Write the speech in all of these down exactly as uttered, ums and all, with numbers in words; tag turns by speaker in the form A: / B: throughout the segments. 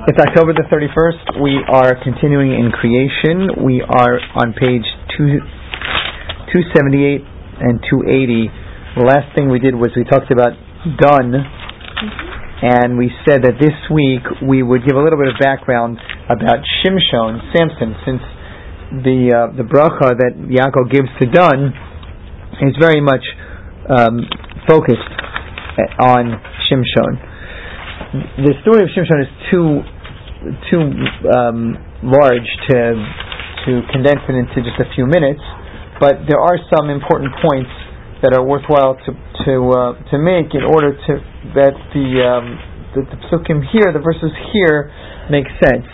A: It's October the thirty-first. We are continuing in creation. We are on page two, two seventy-eight and two eighty. The last thing we did was we talked about done, and we said that this week we would give a little bit of background about Shimshon, Samson, since the uh, the bracha that Yaakov gives to done is very much um, focused on Shimshon. The story of Shimshon is too too um, large to to condense it into just a few minutes, but there are some important points that are worthwhile to to uh, to make in order to that the um, the, the psukim here, the verses here, make sense.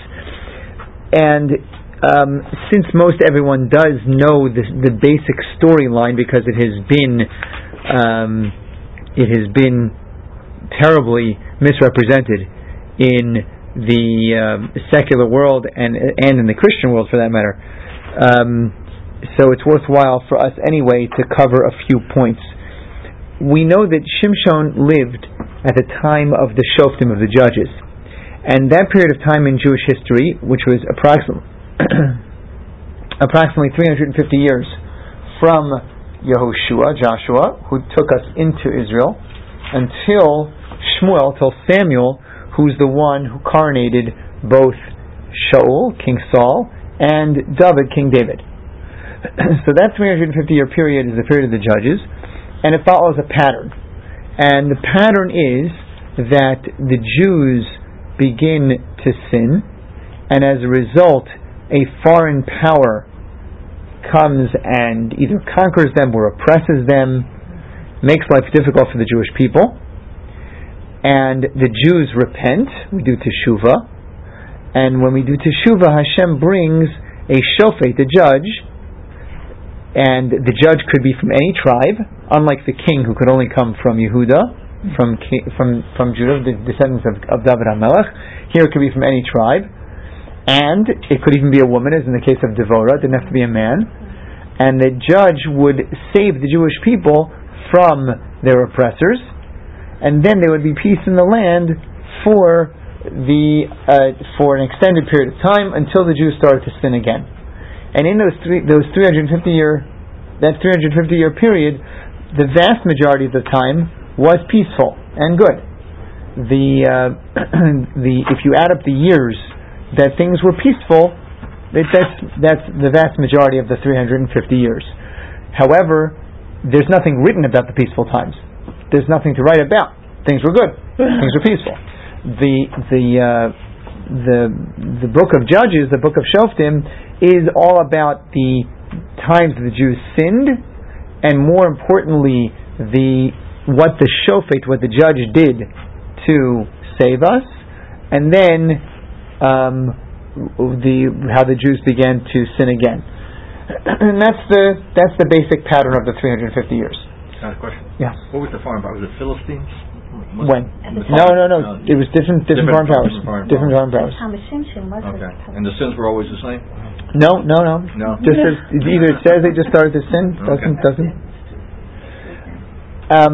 A: And um, since most everyone does know the the basic storyline because it has been um, it has been terribly misrepresented in the um, secular world and and in the Christian world, for that matter. Um, so it's worthwhile for us anyway to cover a few points. We know that Shimshon lived at the time of the Shoftim, of the judges, and that period of time in Jewish history, which was approximately approximately three hundred fifty years from Yehoshua, Joshua, who took us into Israel, until Shmuel, till Samuel, who's the one who coronated both Shaul, King Saul, and David, King David. So that three hundred fifty year period is the period of the judges, and it follows a pattern. And the pattern is that the Jews begin to sin, and as a result, a foreign power comes and either conquers them or oppresses them, makes life difficult for the Jewish people, and the Jews repent. We do teshuvah, and when we do teshuvah, Hashem brings a shofet, a judge, and the judge could be from any tribe, unlike the king who could only come from Yehuda, from from from Judah, the descendants of, of David HaMelech. Here it could be from any tribe, and it could even be a woman, as in the case of Devorah. It didn't have to be a man, and the judge would save the Jewish people from their oppressors, and then there would be peace in the land for the uh, for an extended period of time until the Jews started to sin again. And in those three those three hundred fifty year that three hundred fifty year period, the vast majority of the time was peaceful and good. The uh, the if you add up the years that things were peaceful, that, that's that's the vast majority of the three hundred fifty years. However, there's nothing written about the peaceful times. There's nothing to write about. Things were good. Things were peaceful. The the uh, the the book of Judges, the book of Shoftim, is all about the times the Jews sinned, and more importantly, the what the shofet, what the judge did to save us, and then um, the how the Jews began to sin again. And that's the that's the basic pattern of the three hundred fifty years.
B: I have a question.
A: Yeah.
B: What was the foreign power? Was it Philistines?
A: Was when? No, no, no. Uh, it was different, different, different foreign powers. Different foreign powers.
B: Okay. And the sins were always the same?
A: No, no, no.
B: No.
A: Just as, either it says they just started to sin, doesn't, okay. doesn't. Um.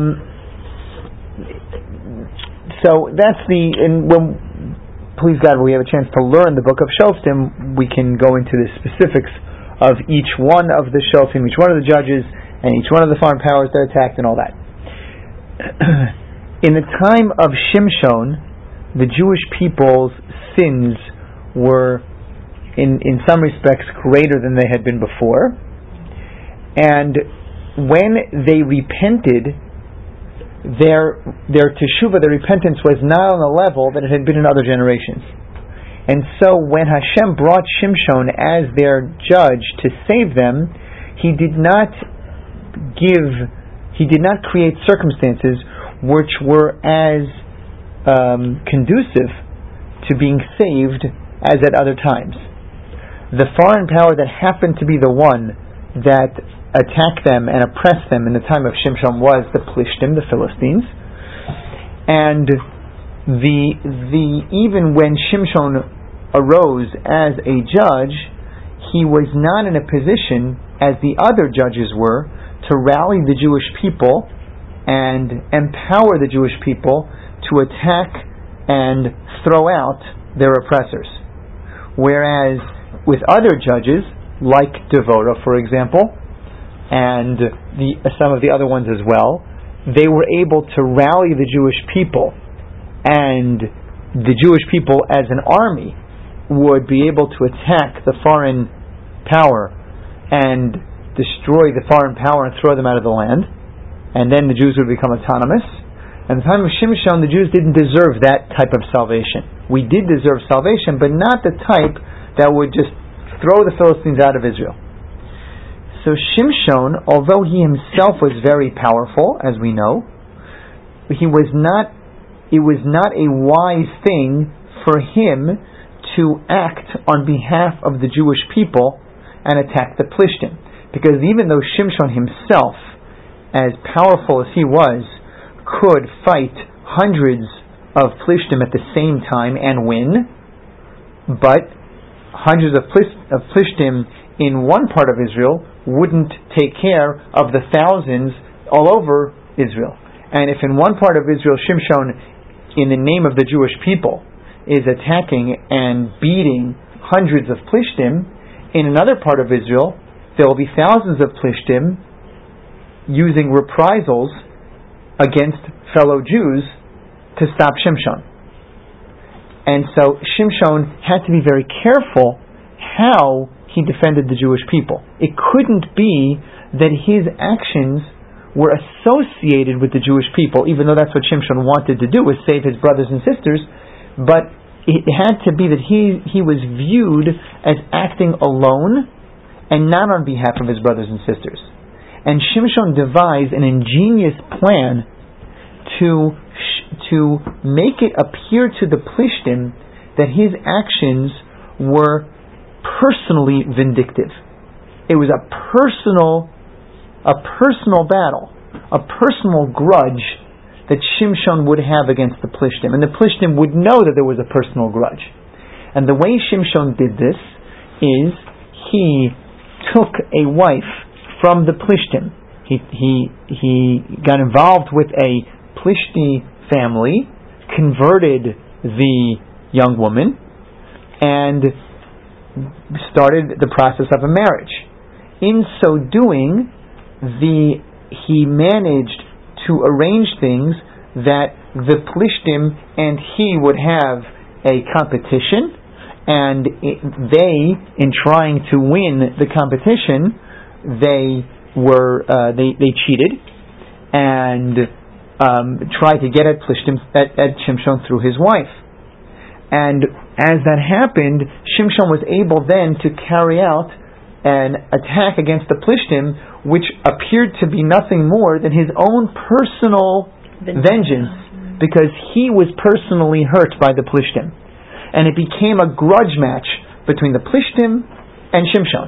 A: So that's the and when. Please God, when we have a chance to learn the book of Shoftim, we can go into the specifics of each one of the Shoftim, each one of the judges, and each one of the foreign powers that attacked and all that. In the time of Shimshon, the Jewish people's sins were, in, in some respects, greater than they had been before. And when they repented, their their teshuvah, their repentance, was not on the level that it had been in other generations. And so when Hashem brought Shimshon as their judge to save them, He did not give, He did not create circumstances which were as um, conducive to being saved as at other times. The foreign power that happened to be the one that attacked them and oppressed them in the time of Shimshon was the Plishtim, the Philistines. And the the even when Shimshon arose as a judge, he was not in a position, as the other judges were, to rally the Jewish people and empower the Jewish people to attack and throw out their oppressors. Whereas with other judges, like Devorah, for example, and the, some of the other ones as well, they were able to rally the Jewish people, and the Jewish people as an army would be able to attack the foreign power and destroy the foreign power and throw them out of the land, and then the Jews would become autonomous. At the time of Shimshon, the Jews didn't deserve that type of salvation. We did deserve salvation, but not the type that would just throw the Philistines out of Israel. So Shimshon, although he himself was very powerful, as we know, he was not, it was not a wise thing for him to act on behalf of the Jewish people and attack the Plishtim. Because even though Shimshon himself, as powerful as he was, could fight hundreds of Plishtim at the same time and win, but hundreds of, Plish- of Plishtim in one part of Israel wouldn't take care of the thousands all over Israel. And if in one part of Israel Shimshon, in the name of the Jewish people, is attacking and beating hundreds of Plishtim, in another part of Israel there will be thousands of Plishtim using reprisals against fellow Jews to stop Shimshon. And so Shimshon had to be very careful how he defended the Jewish people. It couldn't be that his actions were associated with the Jewish people, even though that's what Shimshon wanted to do, was save his brothers and sisters, but it had to be that he, he was viewed as acting alone and not on behalf of his brothers and sisters. And Shimshon devised an ingenious plan to to make it appear to the Plishtim that his actions were personally vindictive. It was a personal a personal battle, a personal grudge that Shimshon would have against the Plishtim, and the Plishtim would know that there was a personal grudge. And the way Shimshon did this is he took a wife from the Plishtim. He he he got involved with a Plishti family, converted the young woman, and started the process of a marriage. In so doing, the he managed to arrange things that the Plishtim and he would have a competition, and it, they, in trying to win the competition, they were uh, they they cheated and um, tried to get at Plishtim at, at Shimshon through his wife. And as that happened, Shimshon was able then to carry out an attack against the Plishtim, which appeared to be nothing more than his own personal vengeance, because he was personally hurt by the Plishtim. And it became a grudge match between the Plishtim and Shimshon.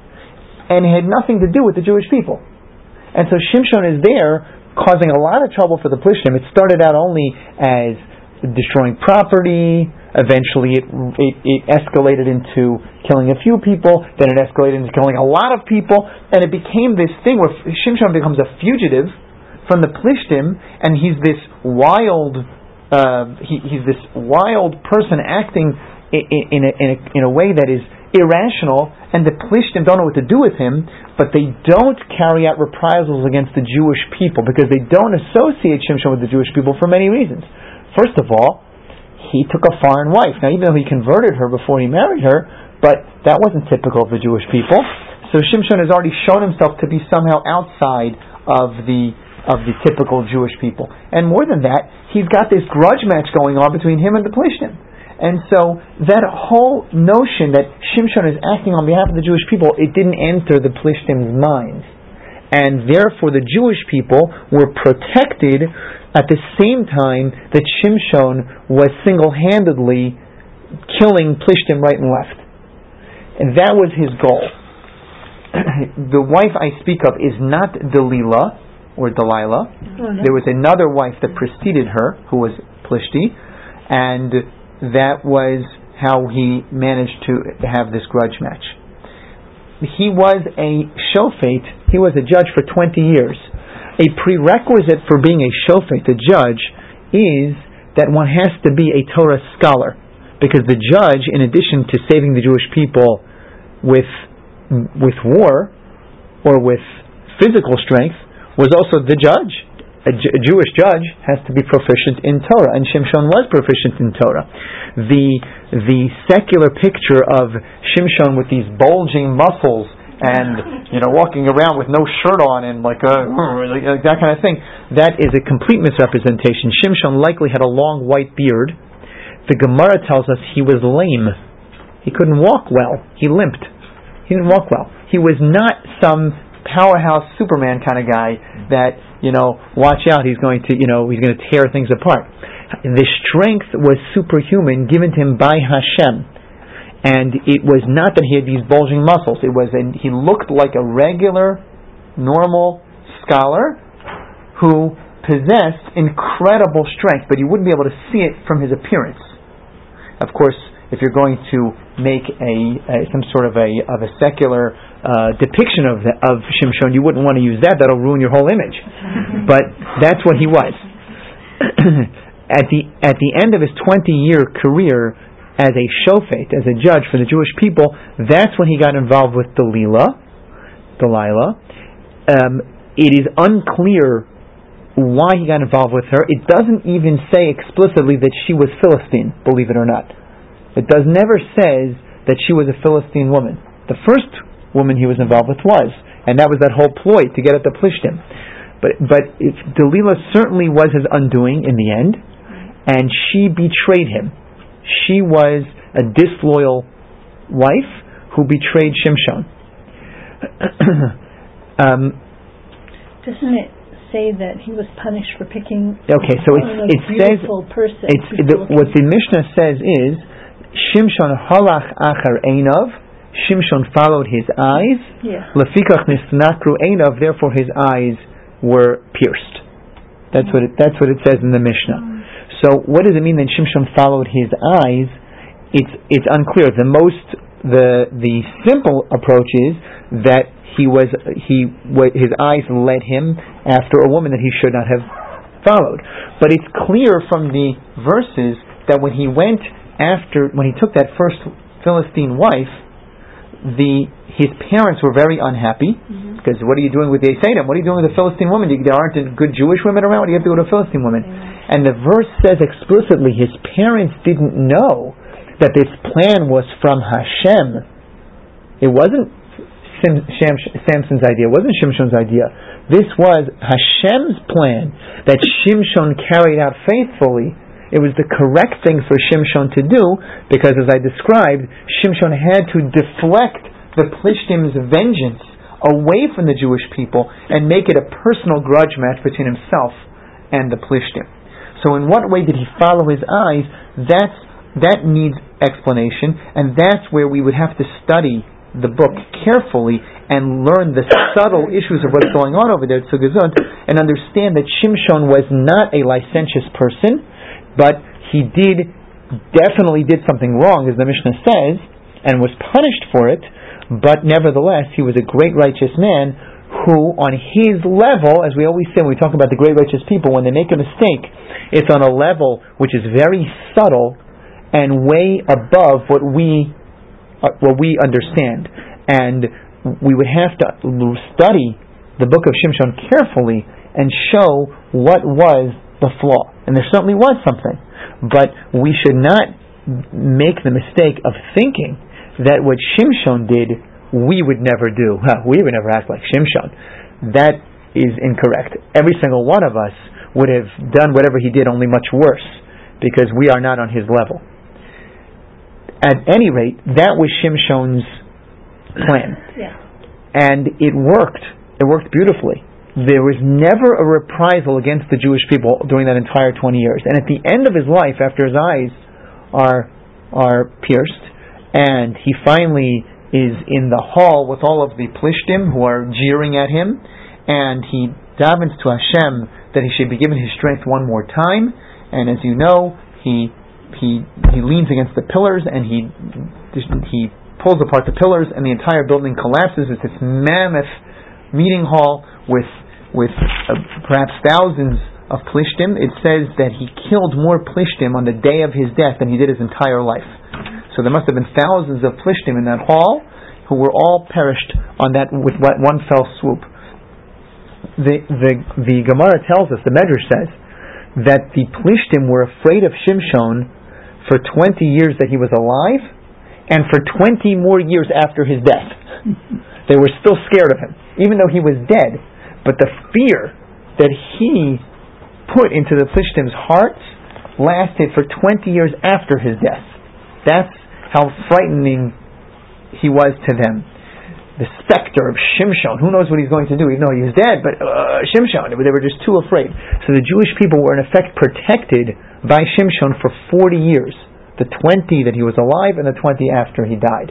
A: And it had nothing to do with the Jewish people. And so Shimshon is there causing a lot of trouble for the Plishtim. It started out only as destroying property. Eventually it, it, it escalated into killing a few people. Then it escalated into killing a lot of people. And it became this thing where Shimshon becomes a fugitive from the Plishtim, and he's this wild uh, he, he's this wild person acting in, in, a, in, a, in a way that is irrational, and the Plishtim don't know what to do with him, but they don't carry out reprisals against the Jewish people because they don't associate Shimshon with the Jewish people for many reasons. First of all, he took a foreign wife. Now, even though he converted her before he married her, but that wasn't typical of the Jewish people. So Shimshon has already shown himself to be somehow outside of the of the typical Jewish people. And more than that, he's got this grudge match going on between him and the Plishtim. And so that whole notion that Shimshon is acting on behalf of the Jewish people, it didn't enter the Plishtim's minds. And therefore the Jewish people were protected at the same time that Shimshon was single-handedly killing Plishtim right and left. And that was his goal. The wife I speak of is not Delilah or Delilah. Oh, no. There was another wife that preceded her who was Plishti, and that was how he managed to have this grudge match. He was a shofet, he was a judge for twenty years. A prerequisite for being a shofet, a judge, is that one has to be a Torah scholar, because the judge, in addition to saving the Jewish people with with war or with physical strength, was also the judge. A, J- a Jewish judge has to be proficient in Torah, and Shimshon was proficient in Torah. The the secular picture of Shimshon with these bulging muscles and, you know, walking around with no shirt on and like, a, like that kind of thing, that is a complete misrepresentation. Shimshon likely had a long white beard. The Gemara tells us he was lame. He couldn't walk well. He limped. He didn't walk well. He was not some powerhouse Superman kind of guy that, you know, watch out, he's going to, you know, he's going to tear things apart. The strength was superhuman, given to him by Hashem. And it was not that he had these bulging muscles. It was, a, he looked like a regular, normal scholar who possessed incredible strength, but you wouldn't be able to see it from his appearance. Of course, if you're going to make a, a some sort of a of a secular uh, depiction of the, of Shimshon, you wouldn't want to use that. That'll ruin your whole image. But that's what he was. at the at the end of his twenty-year career as a shofet, as a judge for the Jewish people, that's when he got involved with Delilah. Delilah. Um, it is unclear why he got involved with her. It doesn't even say explicitly that she was Philistine, believe it or not. It does never says that she was a Philistine woman. The first woman he was involved with was, and that was that whole ploy to get at the Plishtim. But but if Delilah certainly was his undoing in the end, and she betrayed him. She was a disloyal wife who betrayed Shimshon. um,
C: Doesn't it say that he was punished for picking
A: okay, so it's,
C: a
A: it says,
C: person?
A: It's, the, what the Mishnah says is, Shimshon halach achar einav, Shimshon followed his eyes, lefikach nisnakru einav, therefore his eyes were pierced. That's what it, that's what it says in the Mishnah. So what does it mean that Shimshon followed his eyes? It's it's unclear. The most the the simple approach is that he was he his eyes led him after a woman that he should not have followed. But it's clear from the verses that when he went after when he took that first Philistine wife, the his parents were very unhappy, mm-hmm. because what are you doing with the Esadim? What are you doing with a Philistine woman? There aren't good Jewish women around. What do you have to go to a Philistine woman? Mm-hmm. And the verse says explicitly his parents didn't know that this plan was from Hashem. It wasn't Sim, Sham, Samson's idea. It wasn't Shimshon's idea. This was Hashem's plan that Shimshon carried out faithfully. It was the correct thing for Shimshon to do because, as I described, Shimshon had to deflect the Plishtim's vengeance away from the Jewish people and make it a personal grudge match between himself and the Plishtim. So in what way did he follow his eyes? That's, that needs explanation, and that's where we would have to study the book carefully and learn the subtle issues of what's going on over there at Tzugazot, and understand that Shimshon was not a licentious person, but he did definitely did something wrong, as the Mishnah says, and was punished for it, but nevertheless he was a great righteous man who, on his level, as we always say when we talk about the great righteous people, when they make a mistake, it's on a level which is very subtle and way above what we uh, what we understand. And we would have to study the book of Shimshon carefully and show what was the flaw. And there certainly was something. But we should not make the mistake of thinking that what Shimshon did, we would never do. Huh, we would never act like Shimshon. That is incorrect. Every single one of us would have done whatever he did, only much worse, because we are not on his level. At any rate, that was Shimshon's plan. Yeah. And it worked. It worked beautifully. There was never a reprisal against the Jewish people during that entire twenty years. And at the end of his life, after his eyes are are pierced, and he finally is in the hall with all of the Plishtim who are jeering at him, and he davens to Hashem that he should be given his strength one more time. And as you know, he he he leans against the pillars and he he pulls apart the pillars, and the entire building collapses. It's this mammoth meeting hall with with uh, perhaps thousands of Plishtim, it says that he killed more Plishtim on the day of his death than he did his entire life. So there must have been thousands of Plishtim in that hall who were all perished on that with one fell swoop. The the the Gemara tells us, the Medrash says, that the Plishtim were afraid of Shimshon for twenty years that he was alive, and for twenty more years after his death. They were still scared of him, even though he was dead. But the fear that he put into the Plishtim's hearts lasted for twenty years after his death. That's how frightening he was to them. The specter of Shimshon, who knows what he's going to do, even though he was dead, but uh, Shimshon, they were just too afraid. So the Jewish people were in effect protected by Shimshon for forty years. The twenty that he was alive and the twenty after he died.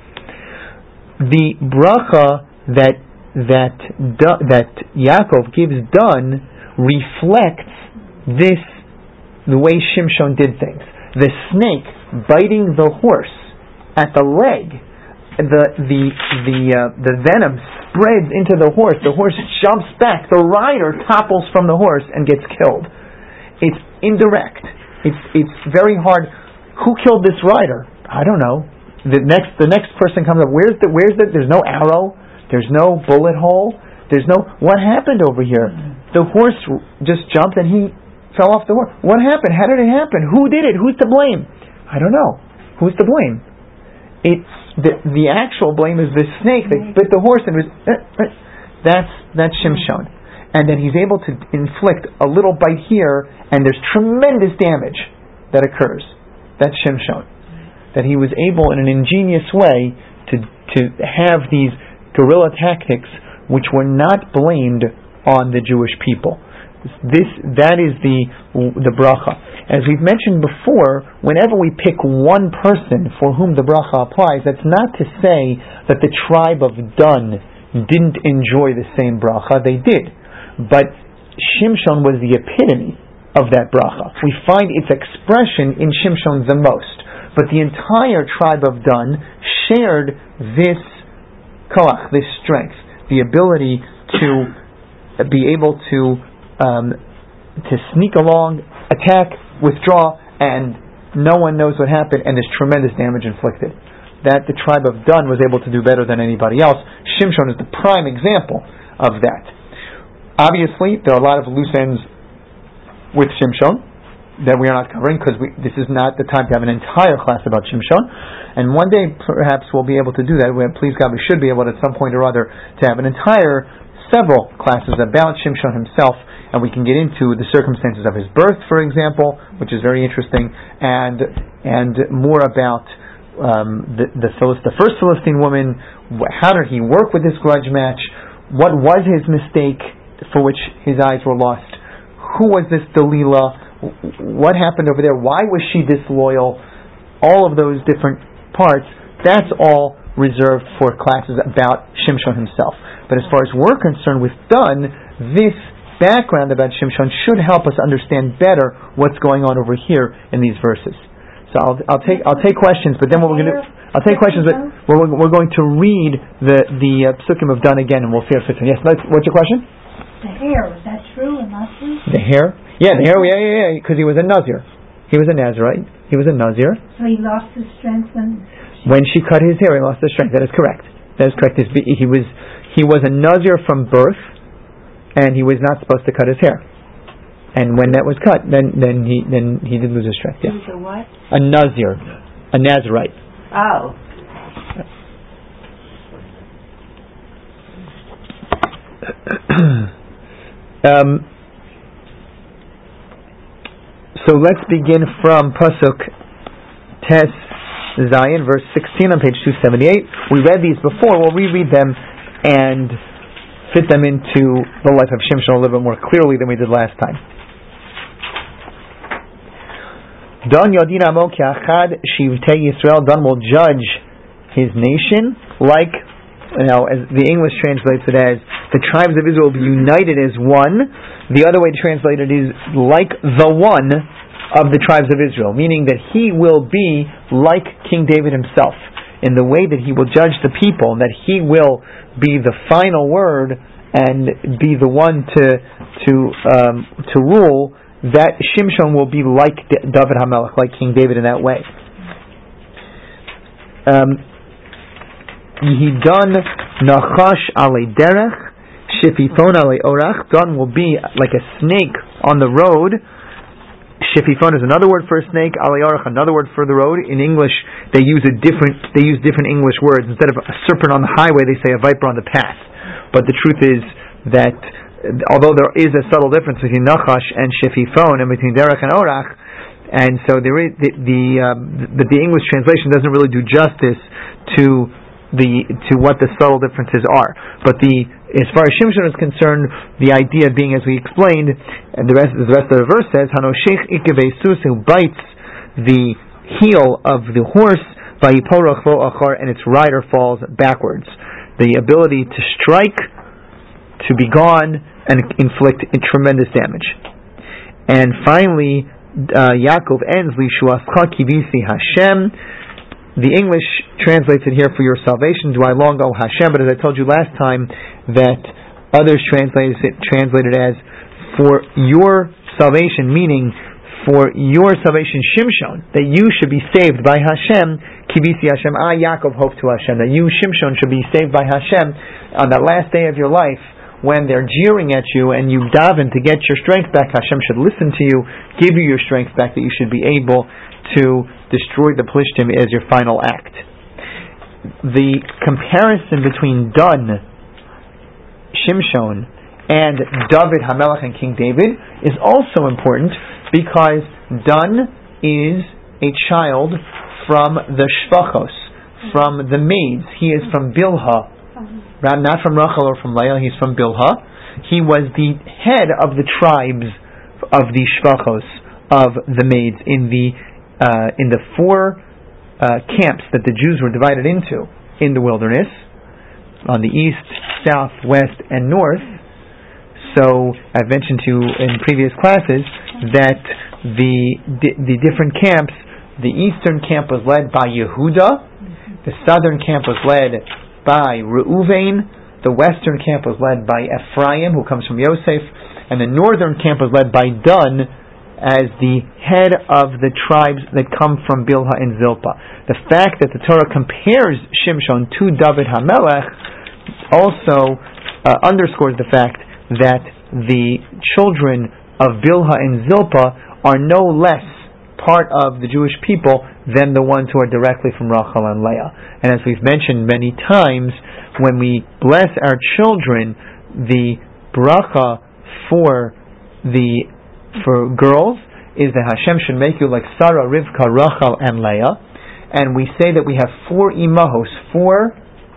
A: The bracha that that that Yaakov gives Dan reflects this, the way Shimshon did things. The snake biting the horse at the leg, the the the uh, the venom spreads into the horse. The horse jumps back. The rider topples from the horse and gets killed. It's indirect. It's it's very hard. Who killed this rider? I don't know. The next the next person comes up. Where's the where's the? There's no arrow. There's no bullet hole. There's no. What happened over here? The horse just jumped and he fell off the horse. What happened? How did it happen? Who did it? Who's to blame? I don't know. Who's to blame? It's the the actual blame is the snake that bit the horse and was. Uh, uh, that's that's Shimshon, and then he's able to inflict a little bite here, and there's tremendous damage that occurs. That's Shimshon. That he was able, in an ingenious way, to to have these guerrilla tactics, which were not blamed on the Jewish people. This that is the the bracha. As we've mentioned before, whenever we pick one person for whom the bracha applies, that's not to say that the tribe of Dan didn't enjoy the same bracha. They did, but Shimshon was the epitome of that bracha. We find its expression in Shimshon the most, but the entire tribe of Dan shared this koach, this strength, the ability to be able to um, to sneak along, attack, withdraw, and no one knows what happened, and there's tremendous damage inflicted. That the tribe of Dan was able to do better than anybody else. Shimshon is the prime example of that. Obviously, there are a lot of loose ends with Shimshon that we are not covering, because this is not the time to have an entire class about Shimshon. And one day, perhaps, we'll be able to do that. We, please God, we should be able to, at some point or other, to have an entire, several classes about Shimshon himself, and we can get into the circumstances of his birth, for example, which is very interesting, and and more about um, the the, Philist- the first Philistine woman. How did he work with this grudge match? What was his mistake for which his eyes were lost? Who was this Delilah? What happened over there? Why was she disloyal? All of those different parts, that's all reserved for classes about Shimshon himself. But as far as we're concerned with Dan, this background about Shimshon should help us understand better what's going on over here in these verses. So I'll, I'll take I'll take questions, but then what we're going to I'll take questions, but we're we're going to read the the uh, psukim of Dan again, and we'll see how it fits in. Yes, what's your question?
C: The hair, was that true or not true?
A: The hair? Yeah, the hair. Yeah, yeah, yeah. Because he was a Nazir. He was a Nazirite. He was a Nazir.
C: So he lost his strength when
A: when she cut his hair. He lost his strength. That is correct. That is correct. He was he was a Nazir from birth, and he was not supposed to cut his hair. And when that was cut, then then he then he did lose his strength. Yeah.
C: He was a what?
A: A Nazir, a Nazirite.
C: Oh.
A: um. So let's begin from Pasuk Tes Zayin, verse sixteen on page two seventy-eight. We read these before. We'll reread them and fit them into the life of Shimshon a little bit more clearly than we did last time. Dan Yodin Amo Kiachad Shivtei Yisrael. Dan will judge his nation like, now, as the English translates it as, the tribes of Israel will be united as one. The other way to translate it is like the one of the tribes of Israel, meaning that he will be like King David himself in the way that he will judge the people, and that he will be the final word and be the one to to um, to rule that Shimshon will be like D- David HaMelech, like King David in that way. Um, Yihidon Nachash Ale Derech Shififon Ale Orach. Don will be like a snake on the road. Shififon is another word for a snake. Ale Orach, another word for the road. In English, they use a different. They use different English words. Instead of a serpent on the highway, they say a viper on the path. But the truth is that although there is a subtle difference between Nachash and Shififon and between Derech and Orach, and so there is the the, um, the the English translation doesn't really do justice to the to what the subtle differences are. But the as far as Shimshon is concerned, the idea being, as we explained, and the rest the rest of the verse says, Hanoshech ikevei sus, who bites the heel of the horse, vayiporoch lo achar, and its rider falls backwards. The ability to strike, to be gone, and inflict tremendous damage. And finally, uh, Yaakov ends Lishuascha kivisi Hashem. The English translates it here for your salvation. Do I long, O Hashem? But as I told you last time, that others translate it translated as for your salvation, meaning for your salvation, Shimshon, that you should be saved by Hashem. Kivisi Hashem, I Yaakov hope to Hashem, that you Shimshon should be saved by Hashem on that last day of your life. When they're jeering at you and you daven to get your strength back, Hashem should listen to you, give you your strength back, that you should be able to destroy the Plishtim as your final act. The comparison between Dun, Shimshon, and David HaMelech and King David is also important because Dun is a child from the Shvachos, from the maids. He is from Bilhah. Not from Rachel or from Leah, he's from Bilhah. He was the head of the tribes of the Shvachos, of the maids, in the uh, in the four uh, camps that the Jews were divided into in the wilderness, on the east, south, west, and north. So I've mentioned to you in previous classes that the the, the different camps, the eastern camp was led by Yehuda, the southern camp was led by Reuven, the western camp was led by Ephraim, who comes from Yosef, and the northern camp was led by Dun as the head of the tribes that come from Bilhah and Zilpah. The fact that the Torah compares Shimshon to David HaMelech also uh, underscores the fact that the children of Bilhah and Zilpah are no less part of the Jewish people than the ones who are directly from Rachel and Leah. And as we've mentioned many times, when we bless our children, the bracha for the for girls is that Hashem should make you like Sarah, Rivka, Rachel, and Leah. And we say that we have four imahos, four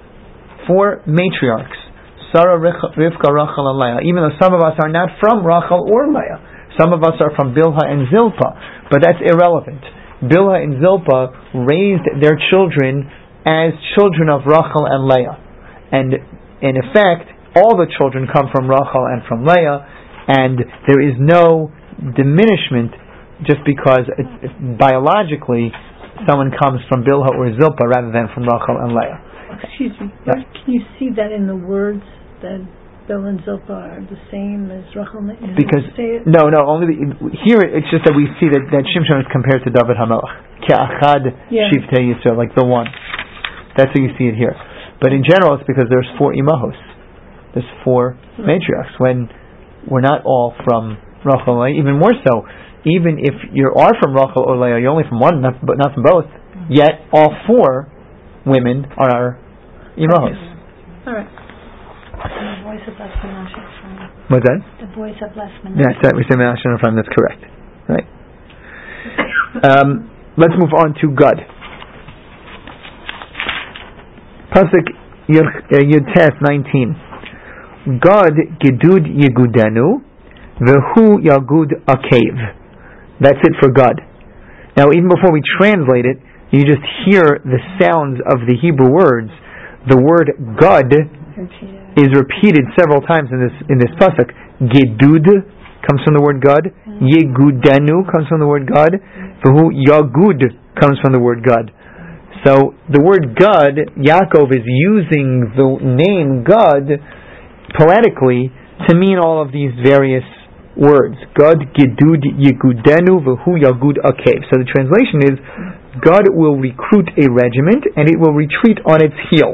A: four matriarchs, Sarah, Rivka, Rachel, and Leah. Even though some of us are not from Rachel or Leah, some of us are from Bilhah and Zilpah, but that's irrelevant. Bilhah and Zilpah raised their children as children of Rachel and Leah, and in effect, all the children come from Rachel and from Leah, and there is no diminishment just because it, it, biologically someone comes from Bilhah or Zilpah rather than from Rachel and Leah.
C: Excuse me,
A: yeah.
C: Can you see that in the words that Bilhah and Zilpah are the same as Rachel and Leah?
A: Because no, no, only the, here it's just that we see that, that Shimshon is compared to David HaMelech, Ke'achad Shivtei Yisrael, like the one. That's how you see it here. But in general, it's because there's four imahos, there's four matriarchs. When we're not all from Rachel and Leah, even more so, even if you are from Rachel or Leah, you're only from one, not, but not from both. Yet all four women are our imahos.
C: All right.
D: The voice of blessed Menashe.
A: What's that?
D: The voice of blessed Menashe.
A: Yes, that we say Menashe and Ephraim. That's correct. Right. Um, let's move on to Gad. Pasuk Yud nineteen. Gad Gedud Yegudenu Vehu Yagud Akev. That's it for Gad. Now, even before we translate it, you just hear the sounds of the Hebrew words. The word Gad is repeated several times in this in this pasuk. Gedud comes from the word Gad. Yegudenu comes from the word Gad. Vehu Yagud comes from the word Gad. So the word Gad, Yaakov is using the name Gad poetically to mean all of these various words. God gidud yigudenu v'hu yagud akev. So the translation is, God will recruit a regiment and it will retreat on its heel.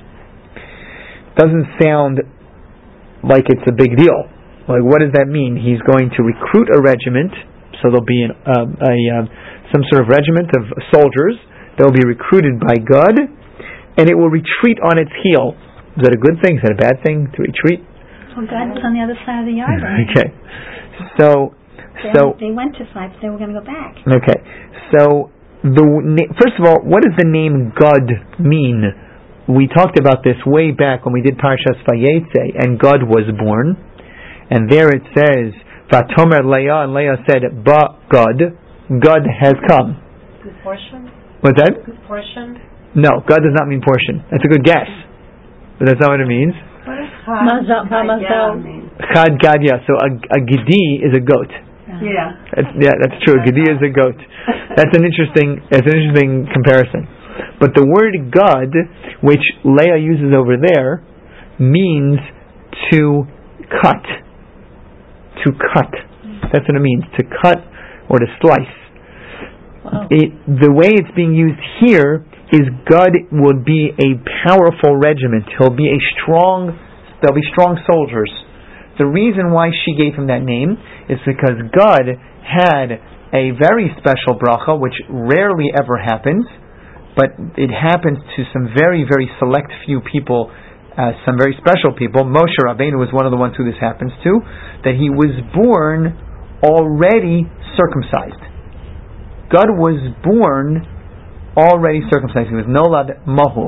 A: Doesn't sound like it's a big deal. Like, what does that mean? He's going to recruit a regiment, so there'll be an, um, a um, some sort of regiment of soldiers that will be recruited by God, and it will retreat on its heel. Is that a good thing? Is that a bad thing to retreat?
D: Well, God was on the other side of the yard.
A: Okay. So,
D: they,
A: so
D: they went to fight, but they were going to go back.
A: Okay. So, the first of all, what does the name God mean? We talked about this way back when we did Parshas Vayetze, and God was born. And there it says, Vatomer Leah, and Leah said, Ba God, God has come.
E: Good portion?
A: What's that?
E: Good portion?
A: No, God does not mean portion. That's a good guess. But that's not what it means.
E: What does
C: Mazal, Mazal
E: mean?
A: Chad Gadya. So a, a Gedi is a goat.
E: Yeah.
A: That's, yeah, that's true. A Gedi is a goat. That's an interesting, that's an interesting comparison. But the word God, which Leah uses over there, means to cut. To cut. That's what it means. To cut or to slice.
C: Wow.
A: It, the way it's being used here is God will be a powerful regiment. He'll be a strong, there'll be strong soldiers. The reason why she gave him that name is because God had a very special bracha, which rarely ever happens, but it happens to some very, very select few people, uh, some very special people. Moshe Rabbeinu was one of the ones who this happens to, that he was born already circumcised. God was born already circumcised. He was nolad mahu,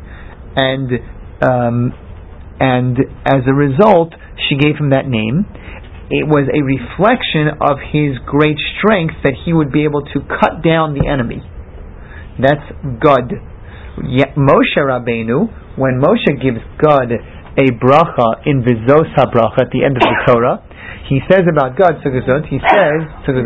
A: and um, and as a result, she gave him that name. It was a reflection of his great strength that he would be able to cut down the enemy. That's God. Yet Moshe Rabbeinu, when Moshe gives God a bracha in Vizos HaBracha at the end of the Torah, he says about God, he says,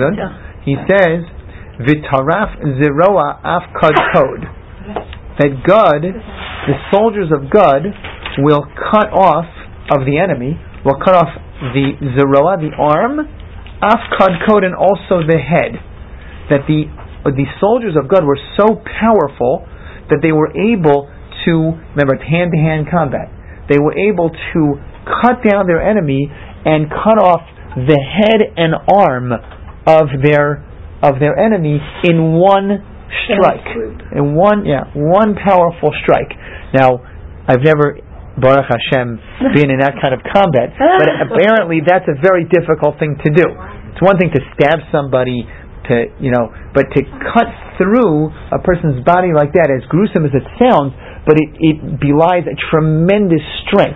A: he says, V'taraf zeroa afkad kod, that God, the soldiers of God, will cut off of the enemy, will cut off the zeroa, the arm, afkad kod, and also the head. That the the soldiers of God were so powerful that they were able to, remember, it's hand-to-hand combat. They were able to cut down their enemy and cut off the head and arm of their of their enemy in one strike. In one, yeah, one powerful strike. Now, I've never, Baruch Hashem, been in that kind of combat, but apparently that's a very difficult thing to do. It's one thing to stab somebody, to, you know, but to cut through a person's body like that, as gruesome as it sounds, but it, it belies a tremendous strength.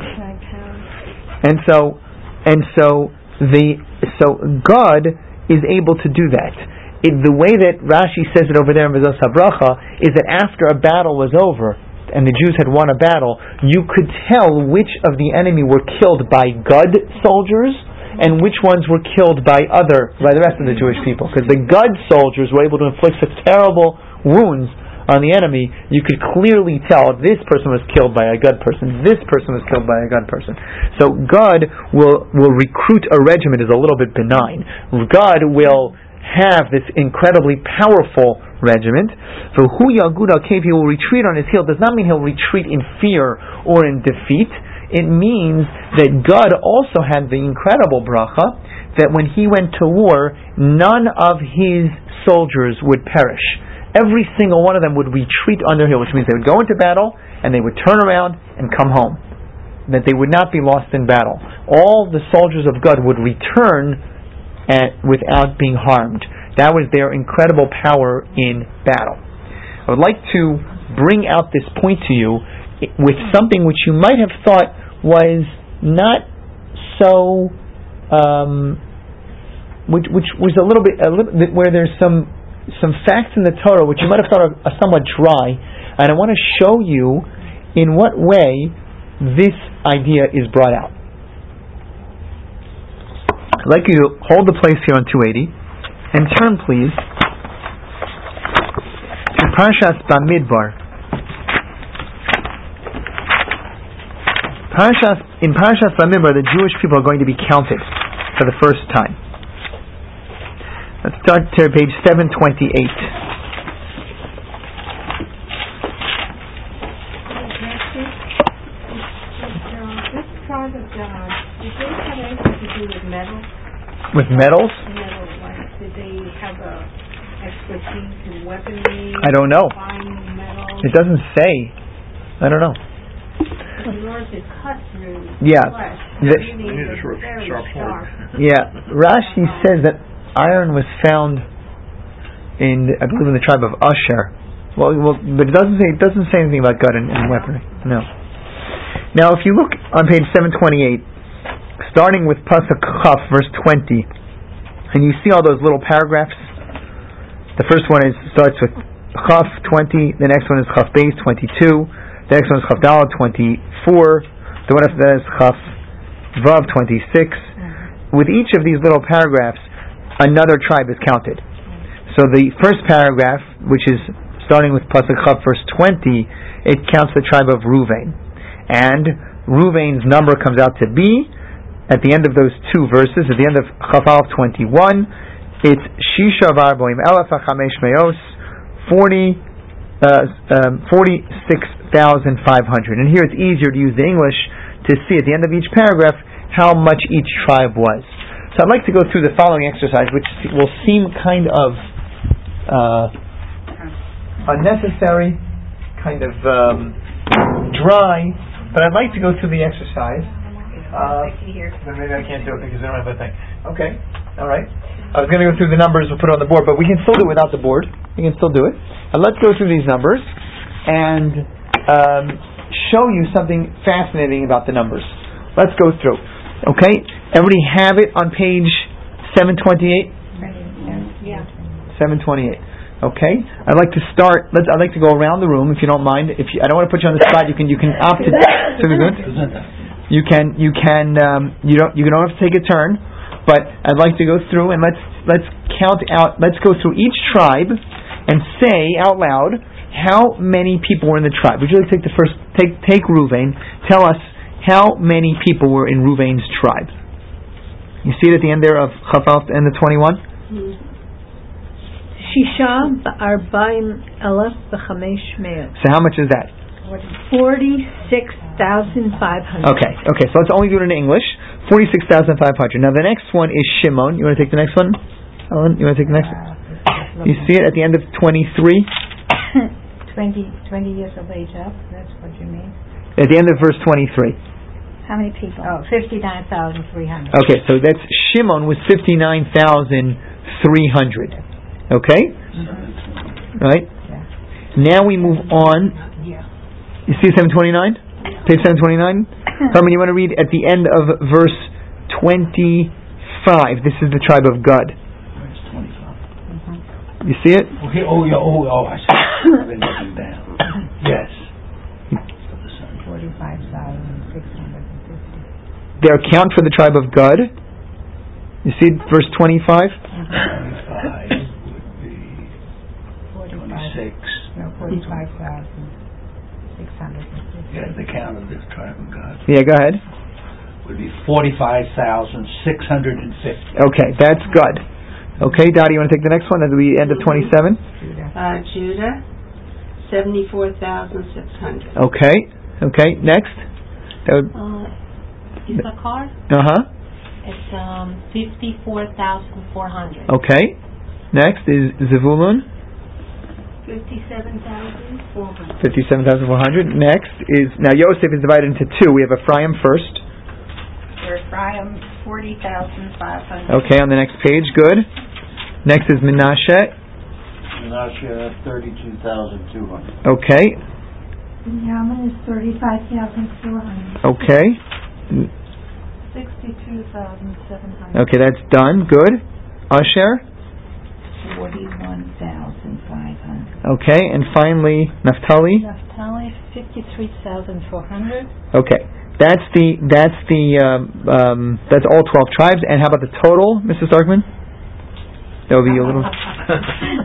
A: And so, and so the so God is able to do that. It, the way that Rashi says it over there in Vizos HaBracha is that after a battle was over and the Jews had won a battle, you could tell which of the enemy were killed by God soldiers and which ones were killed by other, by the rest of the Jewish people. Because the God soldiers were able to inflict such terrible wounds on the enemy, you could clearly tell this person was killed by a God person, this person was killed by a God person. So God will will recruit a regiment is a little bit benign. God will have this incredibly powerful regiment. So Hu Yagud Akev, he will retreat on his heel, does not mean he'll retreat in fear or in defeat. It means that God also had the incredible bracha that when he went to war, none of his soldiers would perish. Every single one of them would retreat on their heel, which means they would go into battle and they would turn around and come home. That they would not be lost in battle. All the soldiers of God would return at, without being harmed. That was their incredible power in battle. I would like to bring out this point to you with something which you might have thought was not so, um, which, which was a little bit, a little bit where there's some some facts in the Torah which you might have thought are, are somewhat dry, and I want to show you in what way this idea is brought out. I'd like you to hold the place here on two eighty and turn please to Parshas Bamidbar. Parshas in Parashat Bamidbar, the Jewish people are going to be counted for the first time. Let's start to page seven twenty-eight.
E: This tribe of God, did they have anything to do with metals?
A: With metals?
E: Metals, like, did they have a expertise in weaponry?
A: I don't know.
E: Fine metals?
A: It doesn't say. I don't know.
E: In order to cut through
A: Yeah.
E: flesh,
A: The-
E: you need a very
B: sharp sword.
E: sharp.
A: Yeah, Rashi says that iron was found in, I believe, in the tribe of Asher. Well, well, but it doesn't say it doesn't say anything about gun and, and weaponry. No. Now, if you look on page seven twenty-eight, starting with Pasuk Chaf, verse twenty, and you see all those little paragraphs. The first one is starts with Chaf twenty. The next one is Chaf Beis twenty-two. The next one is Chaf Daled twenty-four. The one after that is Chaf Vav twenty-six. With each of these little paragraphs, another tribe is counted. So the first paragraph, which is starting with Pasuk Chaf, verse twenty, it counts the tribe of Ruvain. And Ruvain's number comes out to be, at the end of those two verses, at the end of Chaf Aleph twenty-one, it's Shisha Varboim Elef HaChamesh Meos, forty, uh, um, forty-six thousand five hundred. And here it's easier to use the English to see at the end of each paragraph how much each tribe was. So I'd like to go through the following exercise, which will seem kind of uh, unnecessary, kind of um, dry, but I'd like to go through the exercise. Uh, then maybe I can't do it because I don't have a thing. Okay, all right. I was going to go through the numbers we'll put on the board, but we can still do it without the board. We can still do it. And let's go through these numbers and um, show you something fascinating about the numbers. Let's go through. Okay, everybody have it on page seven twenty-eight?
E: Yeah.
A: seven twenty-eight. Okay, I'd like to start. Let's. I'd like to go around the room, if you don't mind. If you, I don't want to put you on the spot. You can. You can opt to. to be good. You can. You can. Um, you don't. You don't have to take a turn. But I'd like to go through and let's let's count out. Let's go through each tribe and say out loud how many people were in the tribe. Would you like to take the first? Take take Ruvain. Tell us how many people were in Ruvain's tribe. You see it at the end there of Chaf Aleph and the twenty-one.
C: Shisha Arba'im Elef B'Chamesh Meot.
A: So how much is that?
C: Forty-six thousand five hundred.
A: Okay, okay. So let's only do it in English. Forty-six thousand five hundred. Now the next one is Shimon. You want to take the next one, Ellen? You want to take the next one? You see it at the end of twenty-three.
E: twenty, twenty years of age up. That's what you mean.
A: At the end of verse twenty-three.
D: How many people?
E: Oh, fifty-nine thousand three hundred.
A: Okay, so that's Shimon was fifty-nine thousand three hundred. Okay? Mm-hmm. Right?
E: Yeah.
A: Now we move on.
E: Yeah.
A: You see seven twenty-nine? Page seven twenty-nine? Herman, you want to read at the end of verse twenty-five. This is the tribe of Gad.
F: Verse twenty-five.
A: You see it?
F: Okay, oh, yeah, oh, oh, I see. I've been looking down. Yes.
E: forty-five thousand six hundred fifty.
A: Their count for the tribe of Gad. You see verse twenty-five?
F: twenty-five would be twenty-six.
E: No, forty-five thousand six hundred fifty.
F: Yeah, the count of this tribe of God
A: Yeah, go ahead.
F: would be forty-five thousand six hundred fifty.
A: Okay, that's good. Okay, Dottie, you want to take the next one? That'll be end of twenty-seven?
G: Uh, Judah, seventy-four thousand six hundred.
A: Okay, okay, next. That would,
H: Uh, Issachar,
A: uh-huh.
H: it's um, fifty-four thousand four hundred.
A: Okay. Next is Zevulun,
H: fifty-seven thousand four hundred.
A: fifty-seven thousand four hundred. Next is, now Yosef is divided into two. We have Ephraim first.
E: For Ephraim, forty thousand five hundred.
A: Okay, on the next page, good. Next is Menashe.
F: Menashe, thirty-two thousand two hundred.
A: Okay,
D: Binyamin is thirty-five thousand four hundred.
A: okay.
E: sixty-two thousand seven hundred.
A: Okay, that's done. Good. Asher.
E: forty-one thousand five hundred.
A: Okay, and finally Naphtali.
E: Naphtali, fifty-three thousand four hundred.
A: Okay, that's the that's the um, um, that's all twelve tribes. And how about the total, Missus Starkman? That would be a little.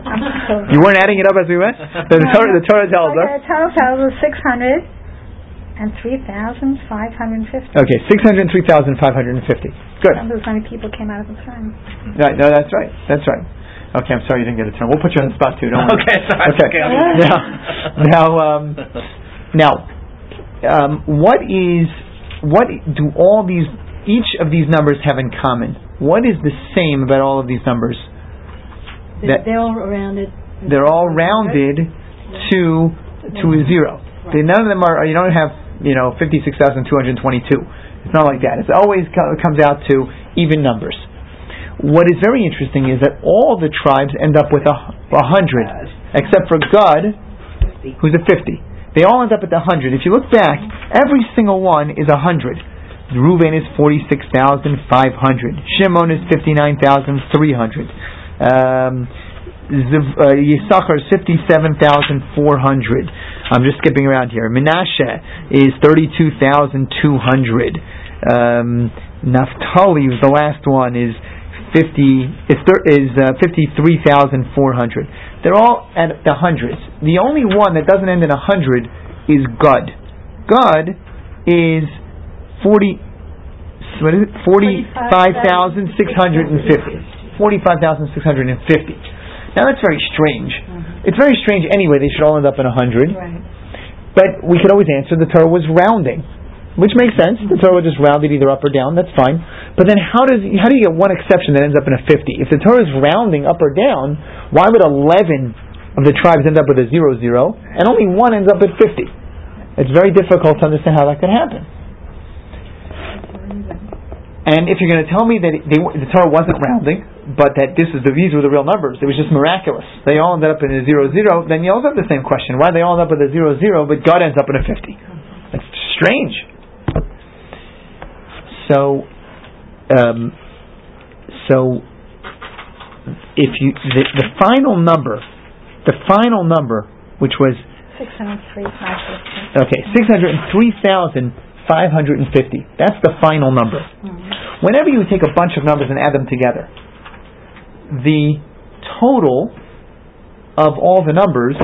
A: You weren't adding it up as we went. So the total, the total tells us.
D: Okay, total tells us six hundred.
I: And three thousand five hundred fifty.
A: Okay, six hundred three thousand five hundred fifty. Good.
I: Remember how many people came out of the time.
A: Right, no, that's right. That's right. Okay, I'm sorry you didn't get a turn. We'll put you on the spot too, don't worry.
B: Okay, sorry.
A: Okay.
B: Okay.
A: Now, now, um, now, um, what is, what do all these, each of these numbers have in common? What is the same about all of these numbers?
C: That they're all rounded.
A: They're all rounded to to a zero. They, none of them are. You don't have you know fifty-six thousand two hundred twenty-two. It's not like that. It's always co- comes out to even numbers. What is very interesting is that all the tribes end up with a, a hundred, except for Gad, who's a fifty. They all end up at the hundred. If you look back, every single one is a hundred. Reuven is forty-six thousand five hundred. Shimon is fifty-nine thousand three hundred. Um, Ziv- uh, Yisachar is fifty-seven thousand four hundred. I'm just skipping around here. Menashe is thirty-two thousand two hundred. Um, Naphtali, the last one, is fifty is thir- is uh, fifty-three thousand four hundred. They're all at the hundreds. The only one that doesn't end in a hundred is Gad. Gad is forty. What is it? Forty-five thousand six hundred and fifty. Forty-five thousand six hundred and fifty. Now that's very strange. Mm-hmm. It's very strange anyway. They should all end up in a hundred.
C: Right.
A: But we could always answer the Torah was rounding, which makes sense. The Torah just rounded either up or down. That's fine. But then how does how do you get one exception that ends up in a fifty? If the Torah is rounding up or down, why would eleven of the tribes end up with a zero zero and only one ends up at fifty? It's very difficult to understand how that could happen. And if you're going to tell me that they, the Torah wasn't rounding, but that this is the these were the real numbers, it was just miraculous. They all ended up in a zero zero. Then you also have the same question: why they all end up with a zero zero, but Gad ends up in a fifty? It's strange. So, um, so if you the, the final number, the final number, which was
I: six hundred three thousand.
A: Okay, six hundred three thousand five hundred fifty. That's the final number. Mm-hmm. Whenever you take a bunch of numbers and add them together, the total of all the numbers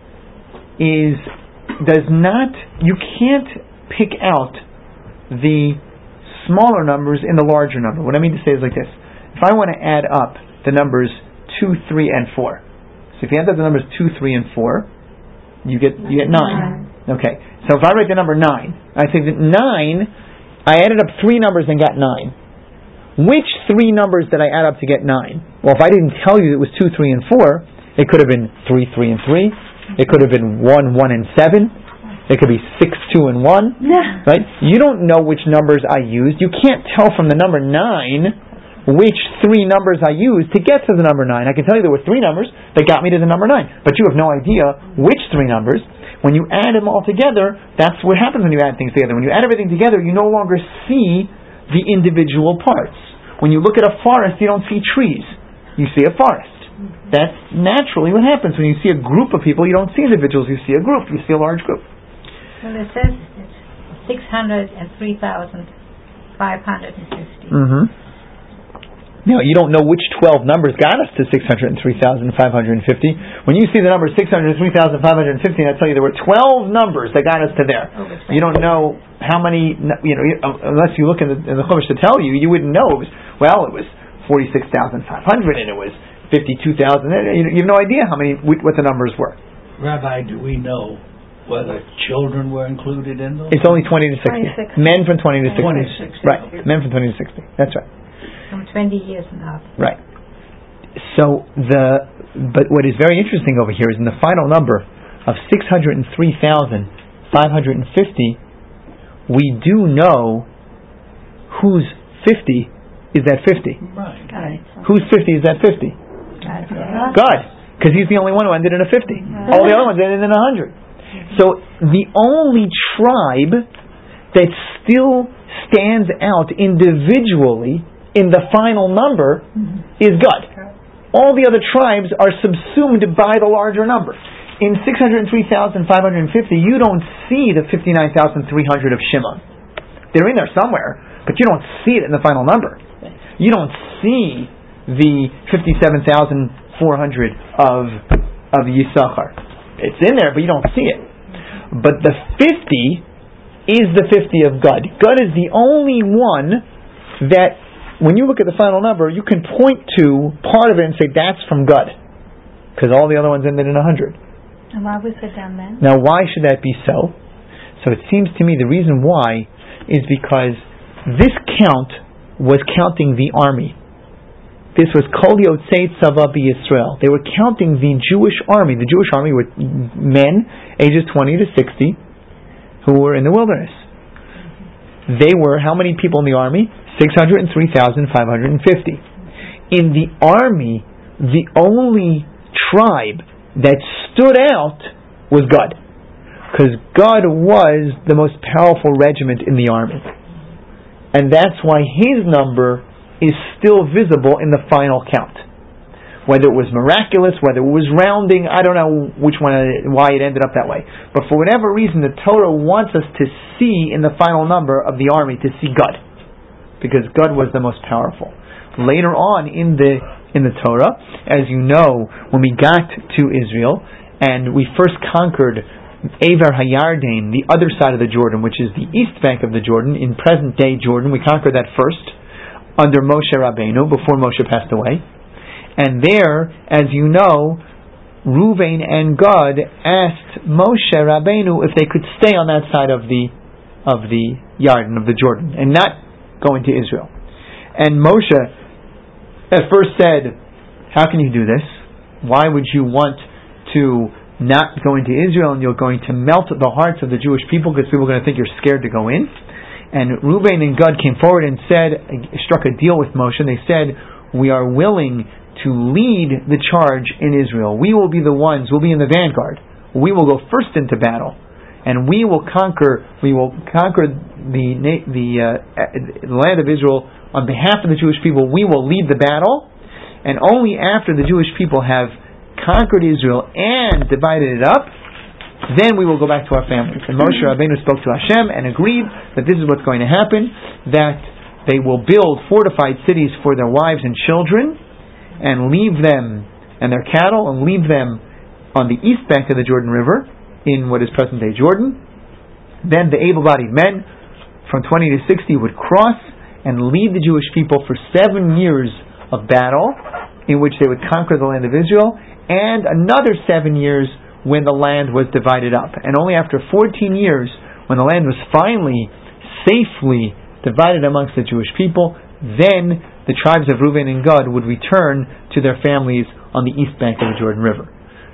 A: is does not you can't pick out the smaller numbers in the larger number. What I mean to say is like this: if I want to add up the numbers two, three, and four, so if you add up the numbers two, three, and four, you get you get nine. Okay, so if I write the number nine, I say that nine, I added up three numbers and got nine. Which three numbers did I add up to get nine? Well, if I didn't tell you it was two, three, and four, it could have been three, three, and three. It could have been one, one, and seven. It could be six, two, and one.
C: Yeah.
A: Right? You don't know which numbers I used. You can't tell from the number nine which three numbers I used to get to the number nine. I can tell you there were three numbers that got me to the number nine, but you have no idea which three numbers. When you add them all together, that's what happens when you add things together. When you add everything together, you no longer see the individual parts. When you look at a forest, you don't see trees. You see a forest. That's naturally what happens. When you see a group of people, you don't see individuals. You see a group. You see a large group.
H: Well, it says it's six hundred three thousand five hundred fifty.
A: Mm-hmm. Now, you don't know which twelve numbers got us to six hundred three thousand five hundred fifty. When you see the number six hundred three thousand five hundred fifty, I tell you there were twelve numbers that got us to there. You don't know how many, you know, unless you look in the, in the Chumash to tell you, you wouldn't know. It was, well, it was forty-six thousand five hundred and it was fifty-two thousand. You have no idea how many, what the numbers were.
F: Rabbi, do we know whether children were included in those?
A: It's only twenty to sixty.
I: twenty-six.
A: Men from twenty to sixty.
F: twenty to sixty.
A: Right. Men from twenty to sixty. That's right.
H: From twenty years and up.
A: Right. So the but what is very interesting over here is in the final number of six hundred three thousand five hundred fifty, we do know whose fifty is that fifty.
F: Right.
C: Right.
A: Whose fifty is that fifty? God, because he's the only one who ended in a fifty. All the other ones ended in a hundred. So the only tribe that still stands out individually in the final number is Gad. All the other tribes are subsumed by the larger number. In six hundred three thousand five hundred fifty, you don't see the fifty-nine thousand three hundred of Shimon. They're in there somewhere, but you don't see it in the final number. You don't see the fifty-seven thousand four hundred of of Yisachar. It's in there, but you don't see it. But the fifty is the fifty of Gad. Gad is the only one that, when you look at the final number, you can point to part of it and say that's from Gad, because all the other ones ended in one hundred.
I: And why was it done then?
A: Now, why should that be so? So it seems to me the reason why is because this count was counting the army. This was Kol Yotzei Tzava B'Yisrael. They were counting the Jewish army. The Jewish army were men ages twenty to sixty who were in the wilderness. They were, how many people in the army? six hundred three thousand five hundred fifty. In the army, the only tribe that stood out was Gad. Because Gad was the most powerful regiment in the army. And that's why his number is still visible in the final count. Whether it was miraculous, whether it was rounding, I don't know which one, why it ended up that way. But for whatever reason, the Torah wants us to see in the final number of the army, to see Gad. Because Gad was the most powerful. Later on in the in the Torah, as you know, when we got to Israel, and we first conquered Aver Hayarden, the other side of the Jordan, which is the east bank of the Jordan, in present-day Jordan, we conquered that first, under Moshe Rabbeinu, before Moshe passed away. And there, as you know, Reuven and Gad asked Moshe Rabbeinu if they could stay on that side of the of the Yarden, of the Jordan, and not go into Israel. And Moshe at first said, how can you do this? Why would you want to not go into Israel, and you're going to melt the hearts of the Jewish people, because people are going to think you're scared to go in? And Reuben and Gad came forward and said, struck a deal with Moshe, and they said, we are willing to lead the charge in Israel. We will be the ones, we'll be in the vanguard. We will go first into battle, and we will conquer, we will conquer the the, uh, the land of Israel on behalf of the Jewish people. We will lead the battle, and only after the Jewish people have conquered Israel and divided it up, then we will go back to our families. And Moshe Rabbeinu spoke to Hashem and agreed that this is what's going to happen, that they will build fortified cities for their wives and children, and leave them and their cattle, and leave them on the east bank of the Jordan River, in what is present-day Jordan. Then the able-bodied men from twenty to sixty would cross and lead the Jewish people for seven years of battle, in which they would conquer the land of Israel, and another seven years when the land was divided up. And only after fourteen years, when the land was finally safely divided amongst the Jewish people, then the tribes of Reuben and Gad would return to their families on the east bank of the Jordan River.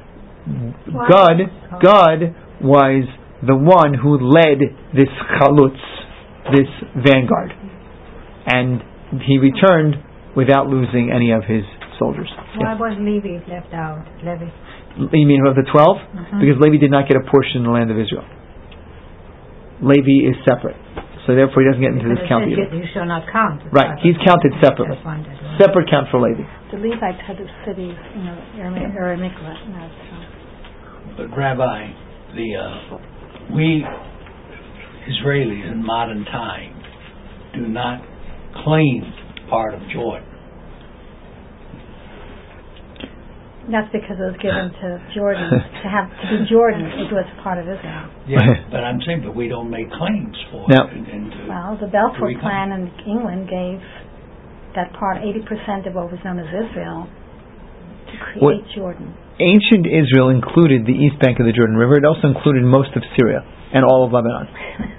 A: Gad, Gad was the one who led this chalutz, this vanguard. And he returned without losing any of his soldiers.
H: Why
A: Yes.
H: was Levi left out? Levi.
A: You mean of the twelve?
H: Mm-hmm.
A: Because Levi did not get a portion in the land of Israel. Levi is separate, so therefore he doesn't get into this count either.
H: You shall not count.
A: Right, he's counted separately. Separate count for Levi.
I: The Levites had the cities, you know, Aramikla. No,
F: But Rabbi, the uh, we Israelis in modern time do not claim part of Jordan.
I: that's because it was given to Jordan to have to be Jordan. It was part of Israel.
F: Yeah, but I'm saying, but we don't make claims for
A: no.
F: it. And, and to,
I: Well, the Balfour Plan in England gave that part eighty percent of what was known as Israel to create what? Jordan.
A: Ancient Israel included the east bank of the Jordan River. It also included most of Syria and all of Lebanon.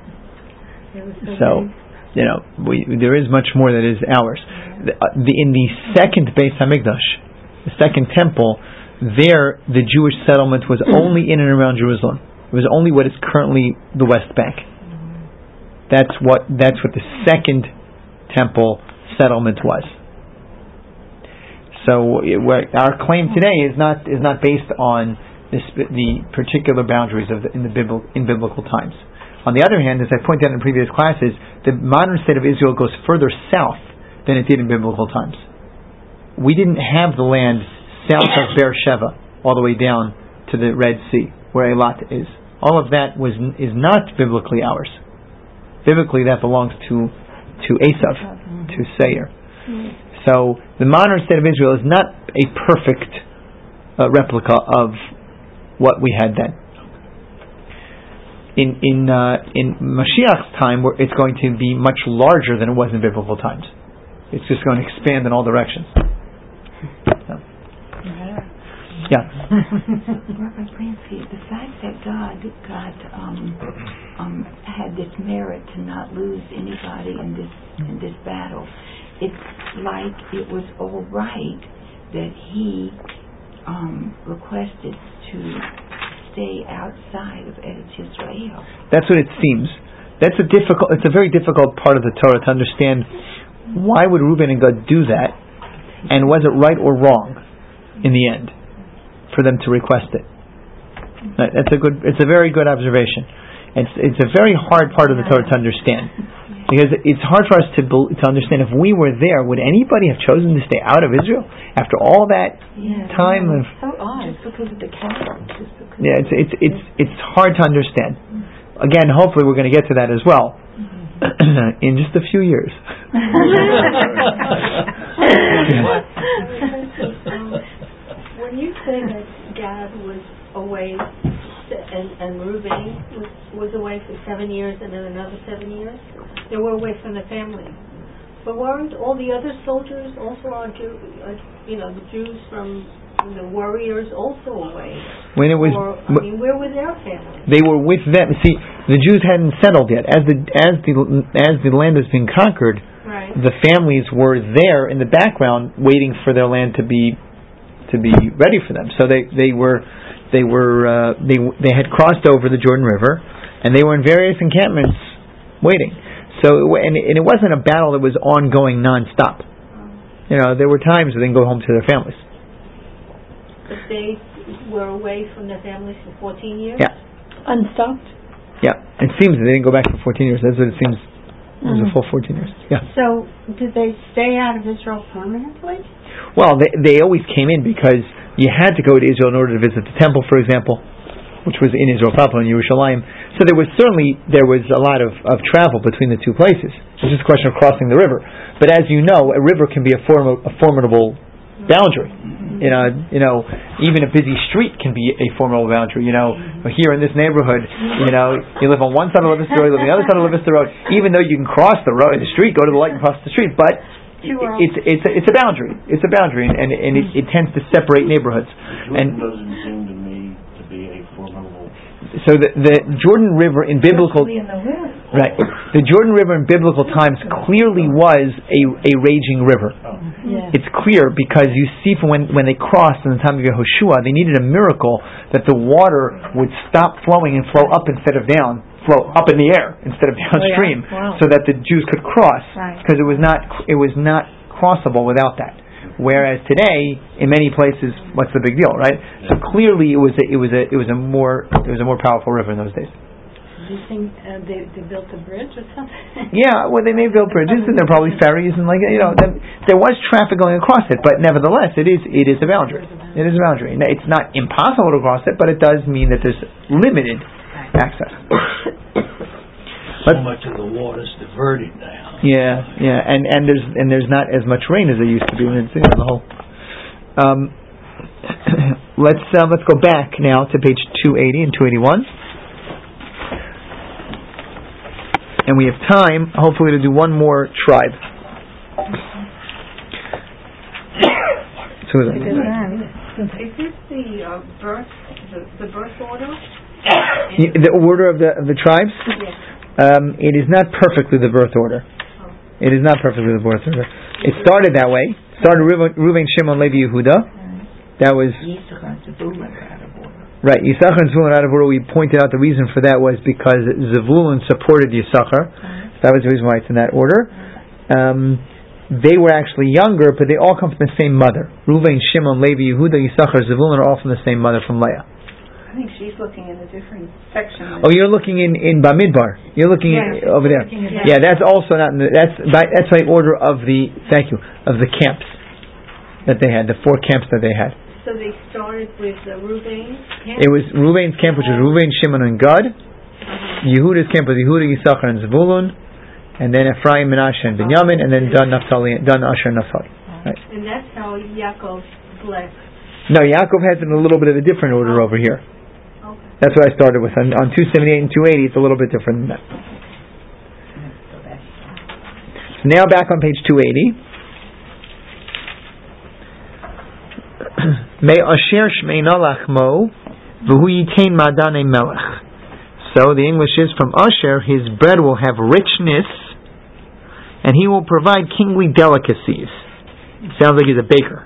A: so, you know, we, there is much more that is ours. The, uh, the, in the second Beis Hamikdash, the second temple, there the Jewish settlement was only in and around Jerusalem. It was only what is currently the West Bank. That's what that's what the second temple settlement was. So it, our claim today is not is not based on this, the particular boundaries of the, in the Bibl- in biblical times. On the other hand, as I pointed out in previous classes, the modern state of Israel goes further south than it did in biblical times. We didn't have the land south of Beersheba all the way down to the Red Sea, where Eilat is. All of that was is not biblically ours. Biblically, that belongs to to Esav, to Seir. So the modern state of Israel is not a perfect uh, replica of what we had then. in in uh, in Mashiach's time, where it's going to be much larger than it was in biblical times. It's just going to expand in all directions. So. Yeah.
J: Reverend Clancy, the fact that God God um, um, had this merit to not lose anybody in this in this battle, it's like it was all right that He um, requested to stay outside of Eretz Yisrael.
A: That's what it seems. That's a difficult. It's a very difficult part of the Torah to understand. Why would Reuben and Gad do that, and was it right or wrong in the end for them to request it? That's a good. It's a very good observation. It's it's a very hard part of the Torah to understand, because it's hard for us to to understand. If we were there, would anybody have chosen to stay out of Israel after all that
J: yeah,
A: time
J: yeah.
A: of?
J: So odd. Just because of the cattle. Just because
A: Yeah, it's it's it's it's hard to understand. Again, hopefully, we're going to get to that as well in just a few years.
E: When you say that Gad was away and, and Reuben was, was away for seven years and then another seven years, they were away from the family. But weren't all the other soldiers also our Jew, uh, you know, the Jews from the warriors also away?
A: When it was,
E: or, I mean, where were their families?
A: They were with them. See, the Jews hadn't settled yet. As the as the as the land was being conquered,
E: right.
A: The families were there in the background, waiting for their land to be to be ready for them. So they they were they were uh, they they had crossed over the Jordan River, and they were in various encampments waiting. So and and it wasn't a battle that was ongoing nonstop. You know, there were times when they can go home to their families.
E: But they were away from their families for fourteen years?
A: Yeah.
C: Unstopped?
A: Yeah. It seems that they didn't go back for fourteen years. That's what it seems. It was mm-hmm. a full fourteen years. Yeah.
G: So, did they stay out of Israel permanently?
A: Well, they they always came in because you had to go to Israel in order to visit the temple, for example, which was in Israel proper, in Yerushalayim. So there was certainly there was a lot of, of travel between the two places. It's just a question of crossing the river. But as you know, a river can be a, form, a formidable boundary. You know, you know, even a busy street can be a formidable boundary. You know, here in this neighborhood, you know, you live on one side of Livingston Road, you live on the other side of Livingston Road. Even though you can cross the road, the street, go to the light and cross the street, but it's it's a, it's a boundary. It's a boundary, and and it, it tends to separate neighborhoods. And
F: doesn't seem to me to be a formidable.
A: So the the Jordan River in biblical right, the Jordan River in biblical times clearly was a a raging river.
F: Oh.
C: Yeah.
A: It's clear because you see from when when they crossed in the time of Yehoshua, they needed a miracle that the water would stop flowing and flow up instead of down, flow up in the air instead of downstream,
C: oh, yeah. Wow.
A: so that the Jews could cross, because
C: right.
A: it was not it was not crossable without that. Whereas today, in many places, what's the big deal, right? So clearly, it was a, it was a it was a more it was a more powerful river in those days.
C: Do you think uh, they, they built a bridge or something?
A: Yeah, well, they may build bridges, and there are probably ferries, and like you know, there was traffic going across it. But nevertheless, it is it is a boundary. It is a boundary. It's not impossible to cross it, but it does mean that there's limited access.
F: So much of the water's diverted now.
A: Yeah, yeah, and, and there's and there's not as much rain as there used to be. It's, you know, the whole. Um, let's uh, let's go back now to page two eighty and two eighty-one. And we have time, hopefully, to do one more tribe. So,
E: Is this the uh, birth, the, the birth order?
A: The order of the of the tribes?
E: Yes.
A: Um, it is not perfectly the birth order.
E: Oh.
A: It is not perfectly the birth order. It started that way. It started Reuven, Shimon, Levi, Yehuda. That was right. Yisachar and Zvulun out of order. We pointed out the reason for that was because Zvulun supported Yisachar. So that was the reason why it's in that order. Um, they were actually younger, but they all come from the same mother. Reuven, Shimon, Levi, Yehuda, Yisachar, Zvulun are all from the same mother, from Leah.
E: I think she's looking in a different section.
A: Oh, you're looking in, in Bamidbar. You're looking
E: yeah,
A: in, over there.
E: Yeah.
A: yeah, that's also not in the, that's by, that's by order of the thank you of the camps that they had, the four camps that they had.
E: So they started with uh, Reuven's camp?
A: It was Reuven's camp, which was Reuven, Shimon, and Gad. Uh-huh. Yehuda's camp was Yehuda, Yisachar, and Zvulun, and then Ephraim, Menashe, and Binyamin, and then Dan, Naphtali, Dan, Asher, and Naphtali. Right.
E: And that's how Yaakov blessed.
A: No, Yaakov has it in a little bit of a different order over here.
E: Okay.
A: That's what I started with. On, on two seventy-eight and two eighty, it's a little bit different than that. So now back on page two eighty. May asher shmeina lachmo v'hu yitain madane melech. So the English is, from Asher, his bread will have richness, and he will provide kingly delicacies. Sounds like he's a baker.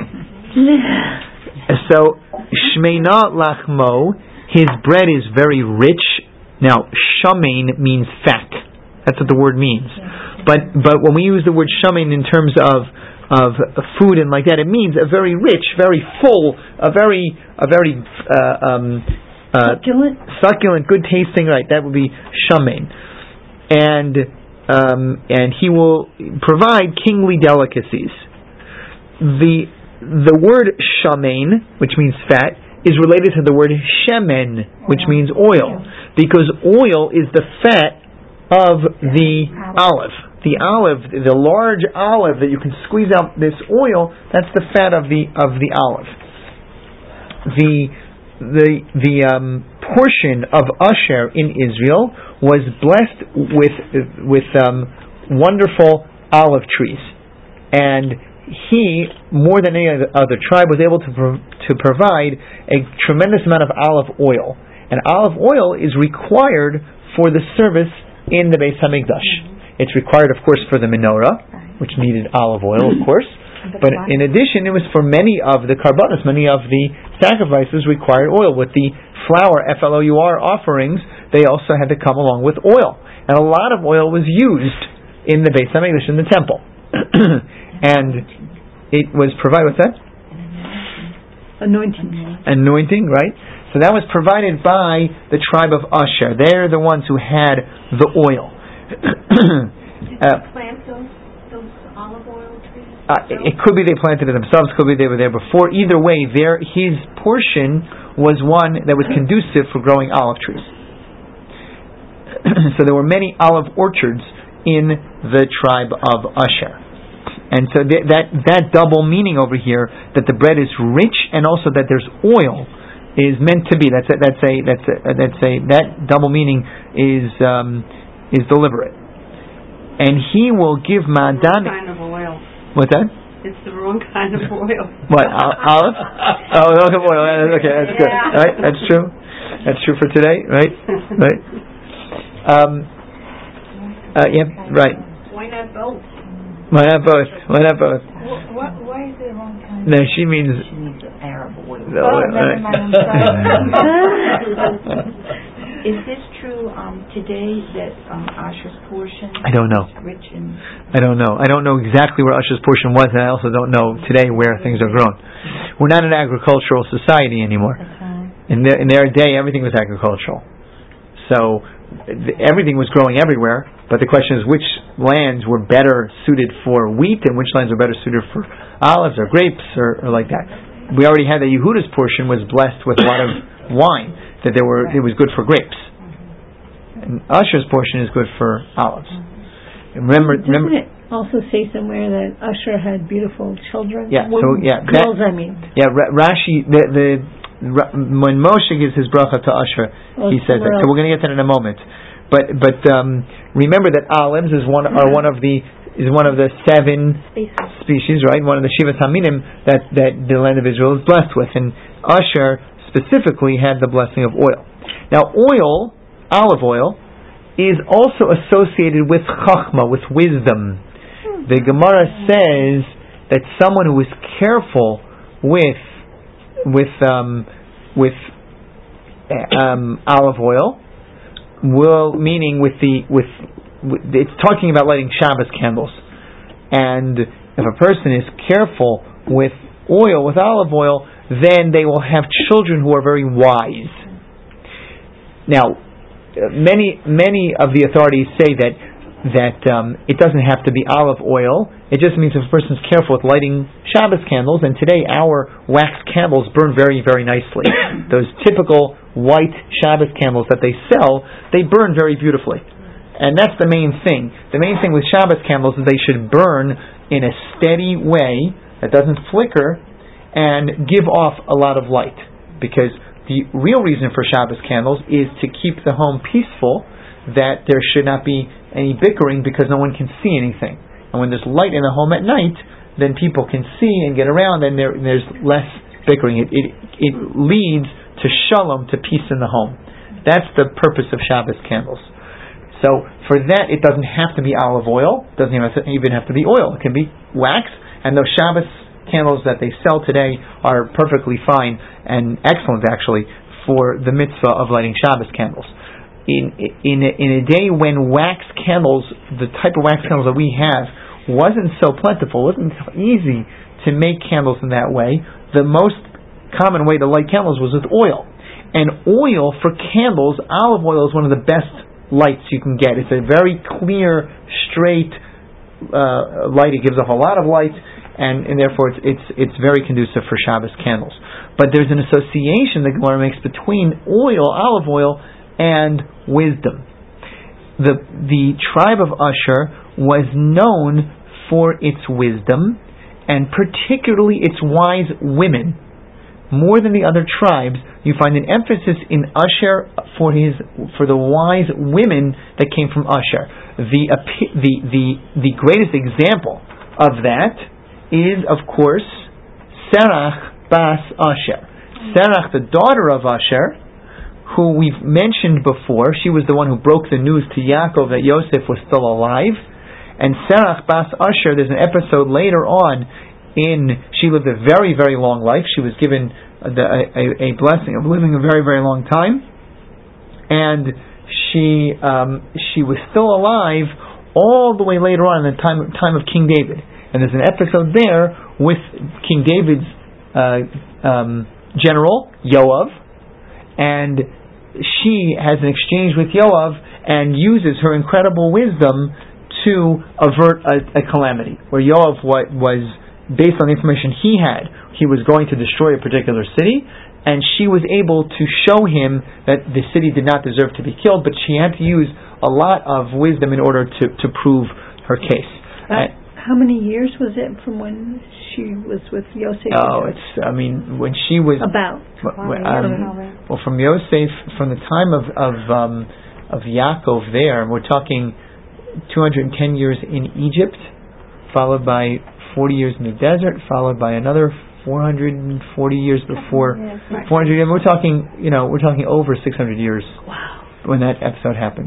A: So shmeina lachmo, his bread is very rich. Now, shamein means fat. That's what the word means. But but when we use the word shamein in terms of of food and like that, it means a very rich, very full, a very a very uh, um, uh,
C: succulent,
A: succulent, good tasting. Right, that would be shamein, and um, and he will provide kingly delicacies. The the word shamein, which means fat, is related to the word shemen, which means oil, because oil is the fat of the olive. The olive, the large olive that you can squeeze out this oil, that's the fat of the of the olive. The the the um, portion of Asher in Israel was blessed with with um, wonderful olive trees, and he, more than any other tribe, was able to pro- to provide a tremendous amount of olive oil. And olive oil is required for the service in the Beis Hamikdash. It's required, of course, for the menorah, which needed olive oil, of course. But in addition, it was for many of the karbanos, many of the sacrifices required oil. With the flour, F L O U R offerings, they also had to come along with oil. And a lot of oil was used in the Beis Hamikdash, in the temple. And it was provided, what's that?
C: Anointing.
A: Anointing, right? So that was provided by the tribe of Asher. They're the ones who had the oil.
E: Did they uh, plant those, those olive oil trees?
A: Uh, it, it could be they planted it themselves, could be they were there before. Either way, their, his portion was one that was conducive for growing olive trees. So there were many olive orchards in the tribe of Asher. And so th- that that double meaning over here, that the bread is rich and also that there's oil, is meant to be. That's a, that's a that's a, that's a that double meaning is um, is deliberate. And he will give Madan.
G: Kind of oil.
A: What's that?
G: It's the wrong kind of oil.
A: What, olive? Oh, olive oil. Okay, that's good.
G: Yeah.
A: Right, that's true. That's true for today. Right, right. Um. Uh, yeah. Right.
E: Why not both?
A: Why not both? Why not both?
D: What, why is it the wrong kind?
A: No, she means.
J: She needs Arab oil.
A: No,
D: Oh,
A: right.
D: never mind, I'm sorry.
J: Is this true um, today that um, Asher's portion
A: I don't know.
J: is rich in...
A: I don't know. I don't know exactly where Asher's portion was, and I also don't know today where things are grown. We're not an agricultural society anymore. In their, in their day, everything was agricultural. So th- everything was growing everywhere, but the question is which lands were better suited for wheat and which lands were better suited for olives or grapes or, or like that. We already had that Yehuda's portion was blessed with a lot of wine, that there were it was good for grapes. And Asher's portion is good for olives. And remember,
C: Doesn't
A: remember,
C: it also say somewhere that Asher had beautiful children?
A: Yeah, so, yeah,
C: girls,
A: that-
C: I mean.
A: yeah, Ra- Rashi, the, the Ra- when Moshe gives his bracha to Asher,
C: Oh,
A: he says that.
C: somewhere
A: So we're going to get that in a moment. But but um, remember that olives is one are one of the is one of the seven species, right? One of the Shivas Haminim that that the land of Israel is blessed with, and Asher specifically had the blessing of oil. Now, oil, olive oil, is also associated with chachma, with wisdom. The Gemara says that someone who is careful with with um, with um, olive oil will, meaning with the with, with it's talking about lighting Shabbos candles, and if a person is careful with oil, with olive oil, then they will have children who are very wise. Now, many many of the authorities say that that um, it doesn't have to be olive oil. It just means if a person's careful with lighting Shabbos candles, and today our wax candles burn very, very nicely. Those typical white Shabbos candles that they sell, they burn very beautifully. And that's the main thing. The main thing with Shabbos candles is they should burn in a steady way that doesn't flicker and give off a lot of light. Because the real reason for Shabbos candles is to keep the home peaceful, that there should not be any bickering because no one can see anything. And when there's light in the home at night, then people can see and get around, and there, there's less bickering. It, it, it leads to shalom, to peace in the home. That's the purpose of Shabbos candles. So for that, it doesn't have to be olive oil. It doesn't even have to be oil. It can be wax. And those Shabbos candles that they sell today are perfectly fine and excellent, actually, for the mitzvah of lighting Shabbos candles. In in a, in a day when wax candles, the type of wax candles that we have, wasn't so plentiful, wasn't easy to make candles in that way, the most common way to light candles was with oil. And oil for candles, olive oil is one of the best lights you can get. It's a very clear, straight uh, light. It gives off a lot of light, and, and therefore it's, it's it's very conducive for Shabbos candles. But there's an association the Gemara makes between oil, olive oil, and wisdom. The the tribe of Asher was known for its wisdom, and particularly its wise women. More than the other tribes, you find an emphasis in Asher for his for the wise women that came from Asher. The the the the greatest example of that is, of course, Serach bas Asher. Serach, the daughter of Asher, who we've mentioned before. She was the one who broke the news to Yaakov that Yosef was still alive. And Serach bas Asher, there's an episode later on in, she lived a very, very long life. She was given the, a, a blessing of living a very, very long time. And she um, she was still alive all the way later on in the time, time of King David. And there's an episode there with King David's uh, um, general, Yoav, and she has an exchange with Yoav and uses her incredible wisdom to avert a, a calamity. Where Yoav what was, based on the information he had, he was going to destroy a particular city, and she was able to show him that the city did not deserve to be killed, but she had to use a lot of wisdom in order to, to prove her case.
C: Uh, how many years was it from when she was with Yosef?
A: Oh, it's, I mean, when she was...
C: About.
A: Um, well, from Yosef, from the time of of, um, of Yaakov there, we're talking two hundred ten years in Egypt, followed by forty years in the desert, followed by another four hundred forty years before four hundred years. We're talking, you know, we're talking over six hundred years.
C: Wow.
A: When that episode happens.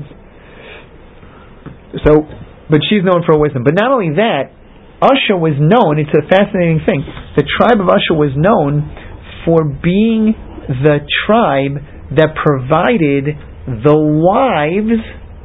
A: So, but she's known for her wisdom. But not only that, Asher was known, it's a fascinating thing, the tribe of Asher was known for being the tribe that provided the wives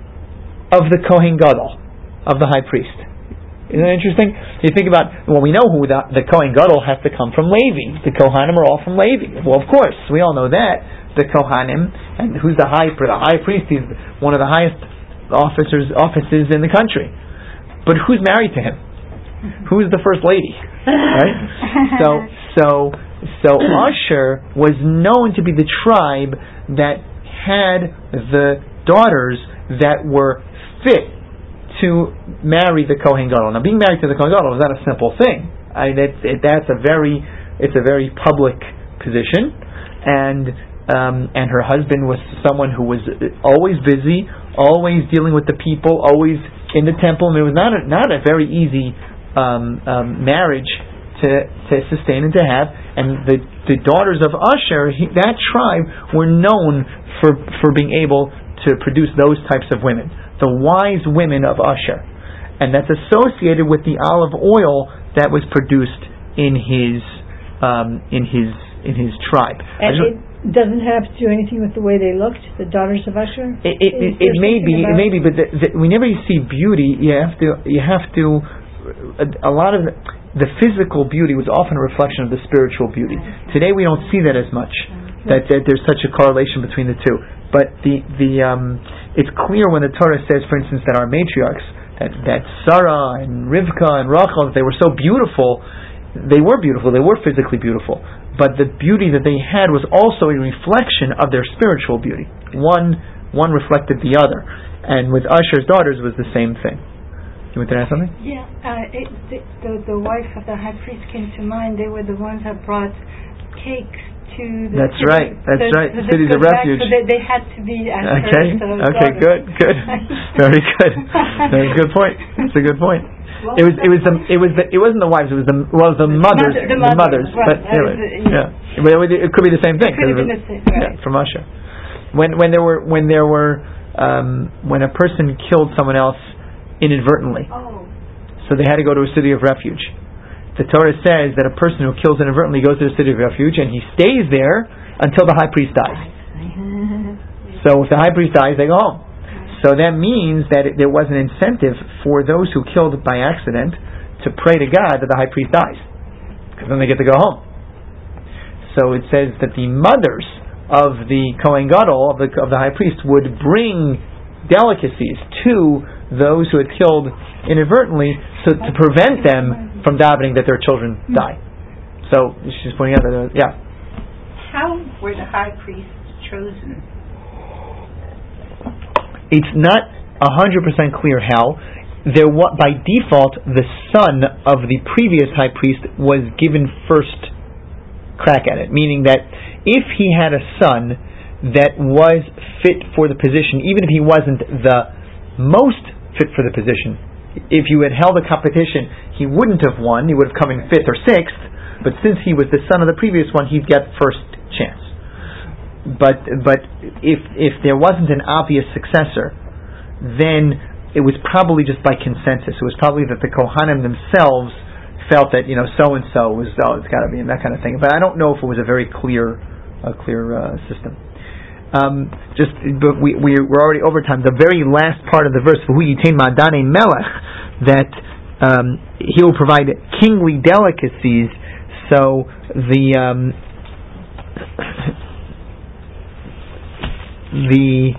A: of the Kohen Gadol, of the high priest. Isn't that interesting? You think about, well, we know who the, the Kohen Gadol has to come from Levi. The Kohanim are all from Levi. Well, of course, we all know that. The Kohanim, and who's the high priest? The high priest is one of the highest officers offices in the country. But who's married to him? Who's the first lady? Right? So, so, so Asher was known to be the tribe that had the daughters that were fit to marry the Kohen Gadol. Now, being married to the Kohen Gadol is not a simple thing. I, that's, it, that's a very, it's a very public position, and um, and her husband was someone who was always busy, always dealing with the people, always in the temple. I mean, it was not a, not a very easy um, um, marriage to to sustain and to have. And the the daughters of Asher, he, that tribe, were known for for being able to produce those types of women. The wise women of Asher, and that's associated with the olive oil that was produced in his um, in his in his tribe.
C: And it doesn't have to do anything with the way they looked, the daughters of Asher.
A: It it, it, it may be, it may be, but the, the, whenever you see beauty, you have to you have to a, a lot of the, the physical beauty was often a reflection of the spiritual beauty. Today we don't see that as much. That, that there's such a correlation between the two. But the the um, it's clear when the Torah says, for instance, that our matriarchs, that, that Sarah and Rivka and Rachel, they were so beautiful. They were beautiful. They were physically beautiful. But the beauty that they had was also a reflection of their spiritual beauty. One one reflected the other. And with Asher's daughters was the same thing. You want to add something?
G: Yeah, uh, it, the, the the wife of the high priest came to mind. They were the ones that brought cakes
I: to the
A: That's
I: city,
A: right. That's
I: the,
A: right.
I: The,
A: Cities of refuge.
I: So they, they had to be answered.
A: Okay.
I: So
A: Okay. Good. Good. Very good. Very good point. It's a good point.
I: Well,
A: it was. It was the. It was the. It wasn't the wives. It was the. Well, the mothers.
I: Mother, the,
A: the mothers.
I: Right.
A: But anyway,
I: the,
A: yeah. yeah. But it, would- it could be the same thing.
I: It could have been the same. Right.
A: Yeah, from Russia. When when there were when there were um, when a person killed someone else inadvertently,
E: Oh.
A: so they had to go to a city of refuge. The Torah says that a person who kills inadvertently goes to the city of refuge and he stays there until the high priest dies. So if the high priest dies, they go home. So that means that it, there was an incentive for those who killed by accident to pray to God that the high priest dies, because then they get to go home. So it says that the mothers of the Kohen Gadol, of the, of the high priest, would bring delicacies to those who had killed inadvertently, so to prevent them from davening that their children die. So she's pointing out that, uh, yeah.
G: How were the high priests chosen?
A: It's not a hundred percent clear how. There, wa- by default, the son of the previous high priest was given first crack at it, meaning that if he had a son that was fit for the position, even if he wasn't the most fit for the position, if you had held a competition, he wouldn't have won. He would have come in fifth or sixth. But since he was the son of the previous one, he'd get first chance. But but if if there wasn't an obvious successor, then it was probably just by consensus. It was probably that the Kohanim themselves felt that, you know, so and so was oh it's got to be, and that kind of thing. But I don't know if it was a very clear a clear uh, system. Um, just, but we, we, we're already over time. The very last part of the verse, "V'hu yitain ma'adane melech," that um, he will provide kingly delicacies. So the um, the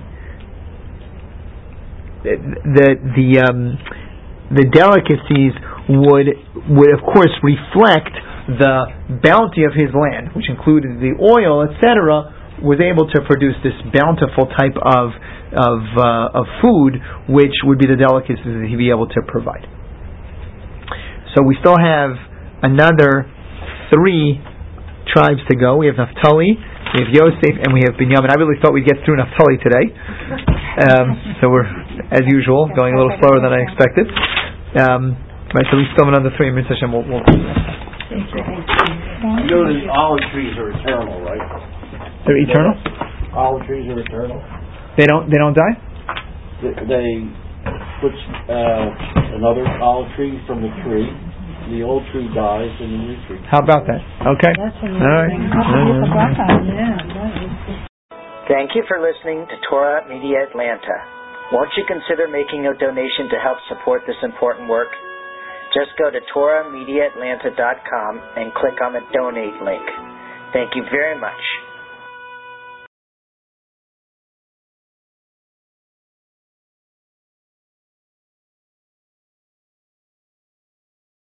A: the the um, the delicacies would would of course reflect the bounty of his land, which included the oil, et cetera, was able to produce this bountiful type of of uh, of food, which would be the delicacies that he'd be able to provide. So we still have another three tribes to go. We have Naphtali, we have Yosef, and we have Binyamin. I really thought we'd get through Naphtali today, um, so we're, as usual, going a little slower than I expected. Um, right, so we still have another three. In Mitzvah Hashem, we'll, we'll
K: you know the olive trees are eternal, right?
A: They're eternal?
K: Olive trees are eternal.
A: They don't they don't die?
K: They, they put uh, another olive tree from the tree. The old tree dies and the new tree.
A: How about that? Okay.
C: That's
A: all right.
L: Thank you for listening to Torah Media Atlanta. Won't you consider making a donation to help support this important work? Just go to Torah Media Atlanta dot com and click on the donate link. Thank you very much.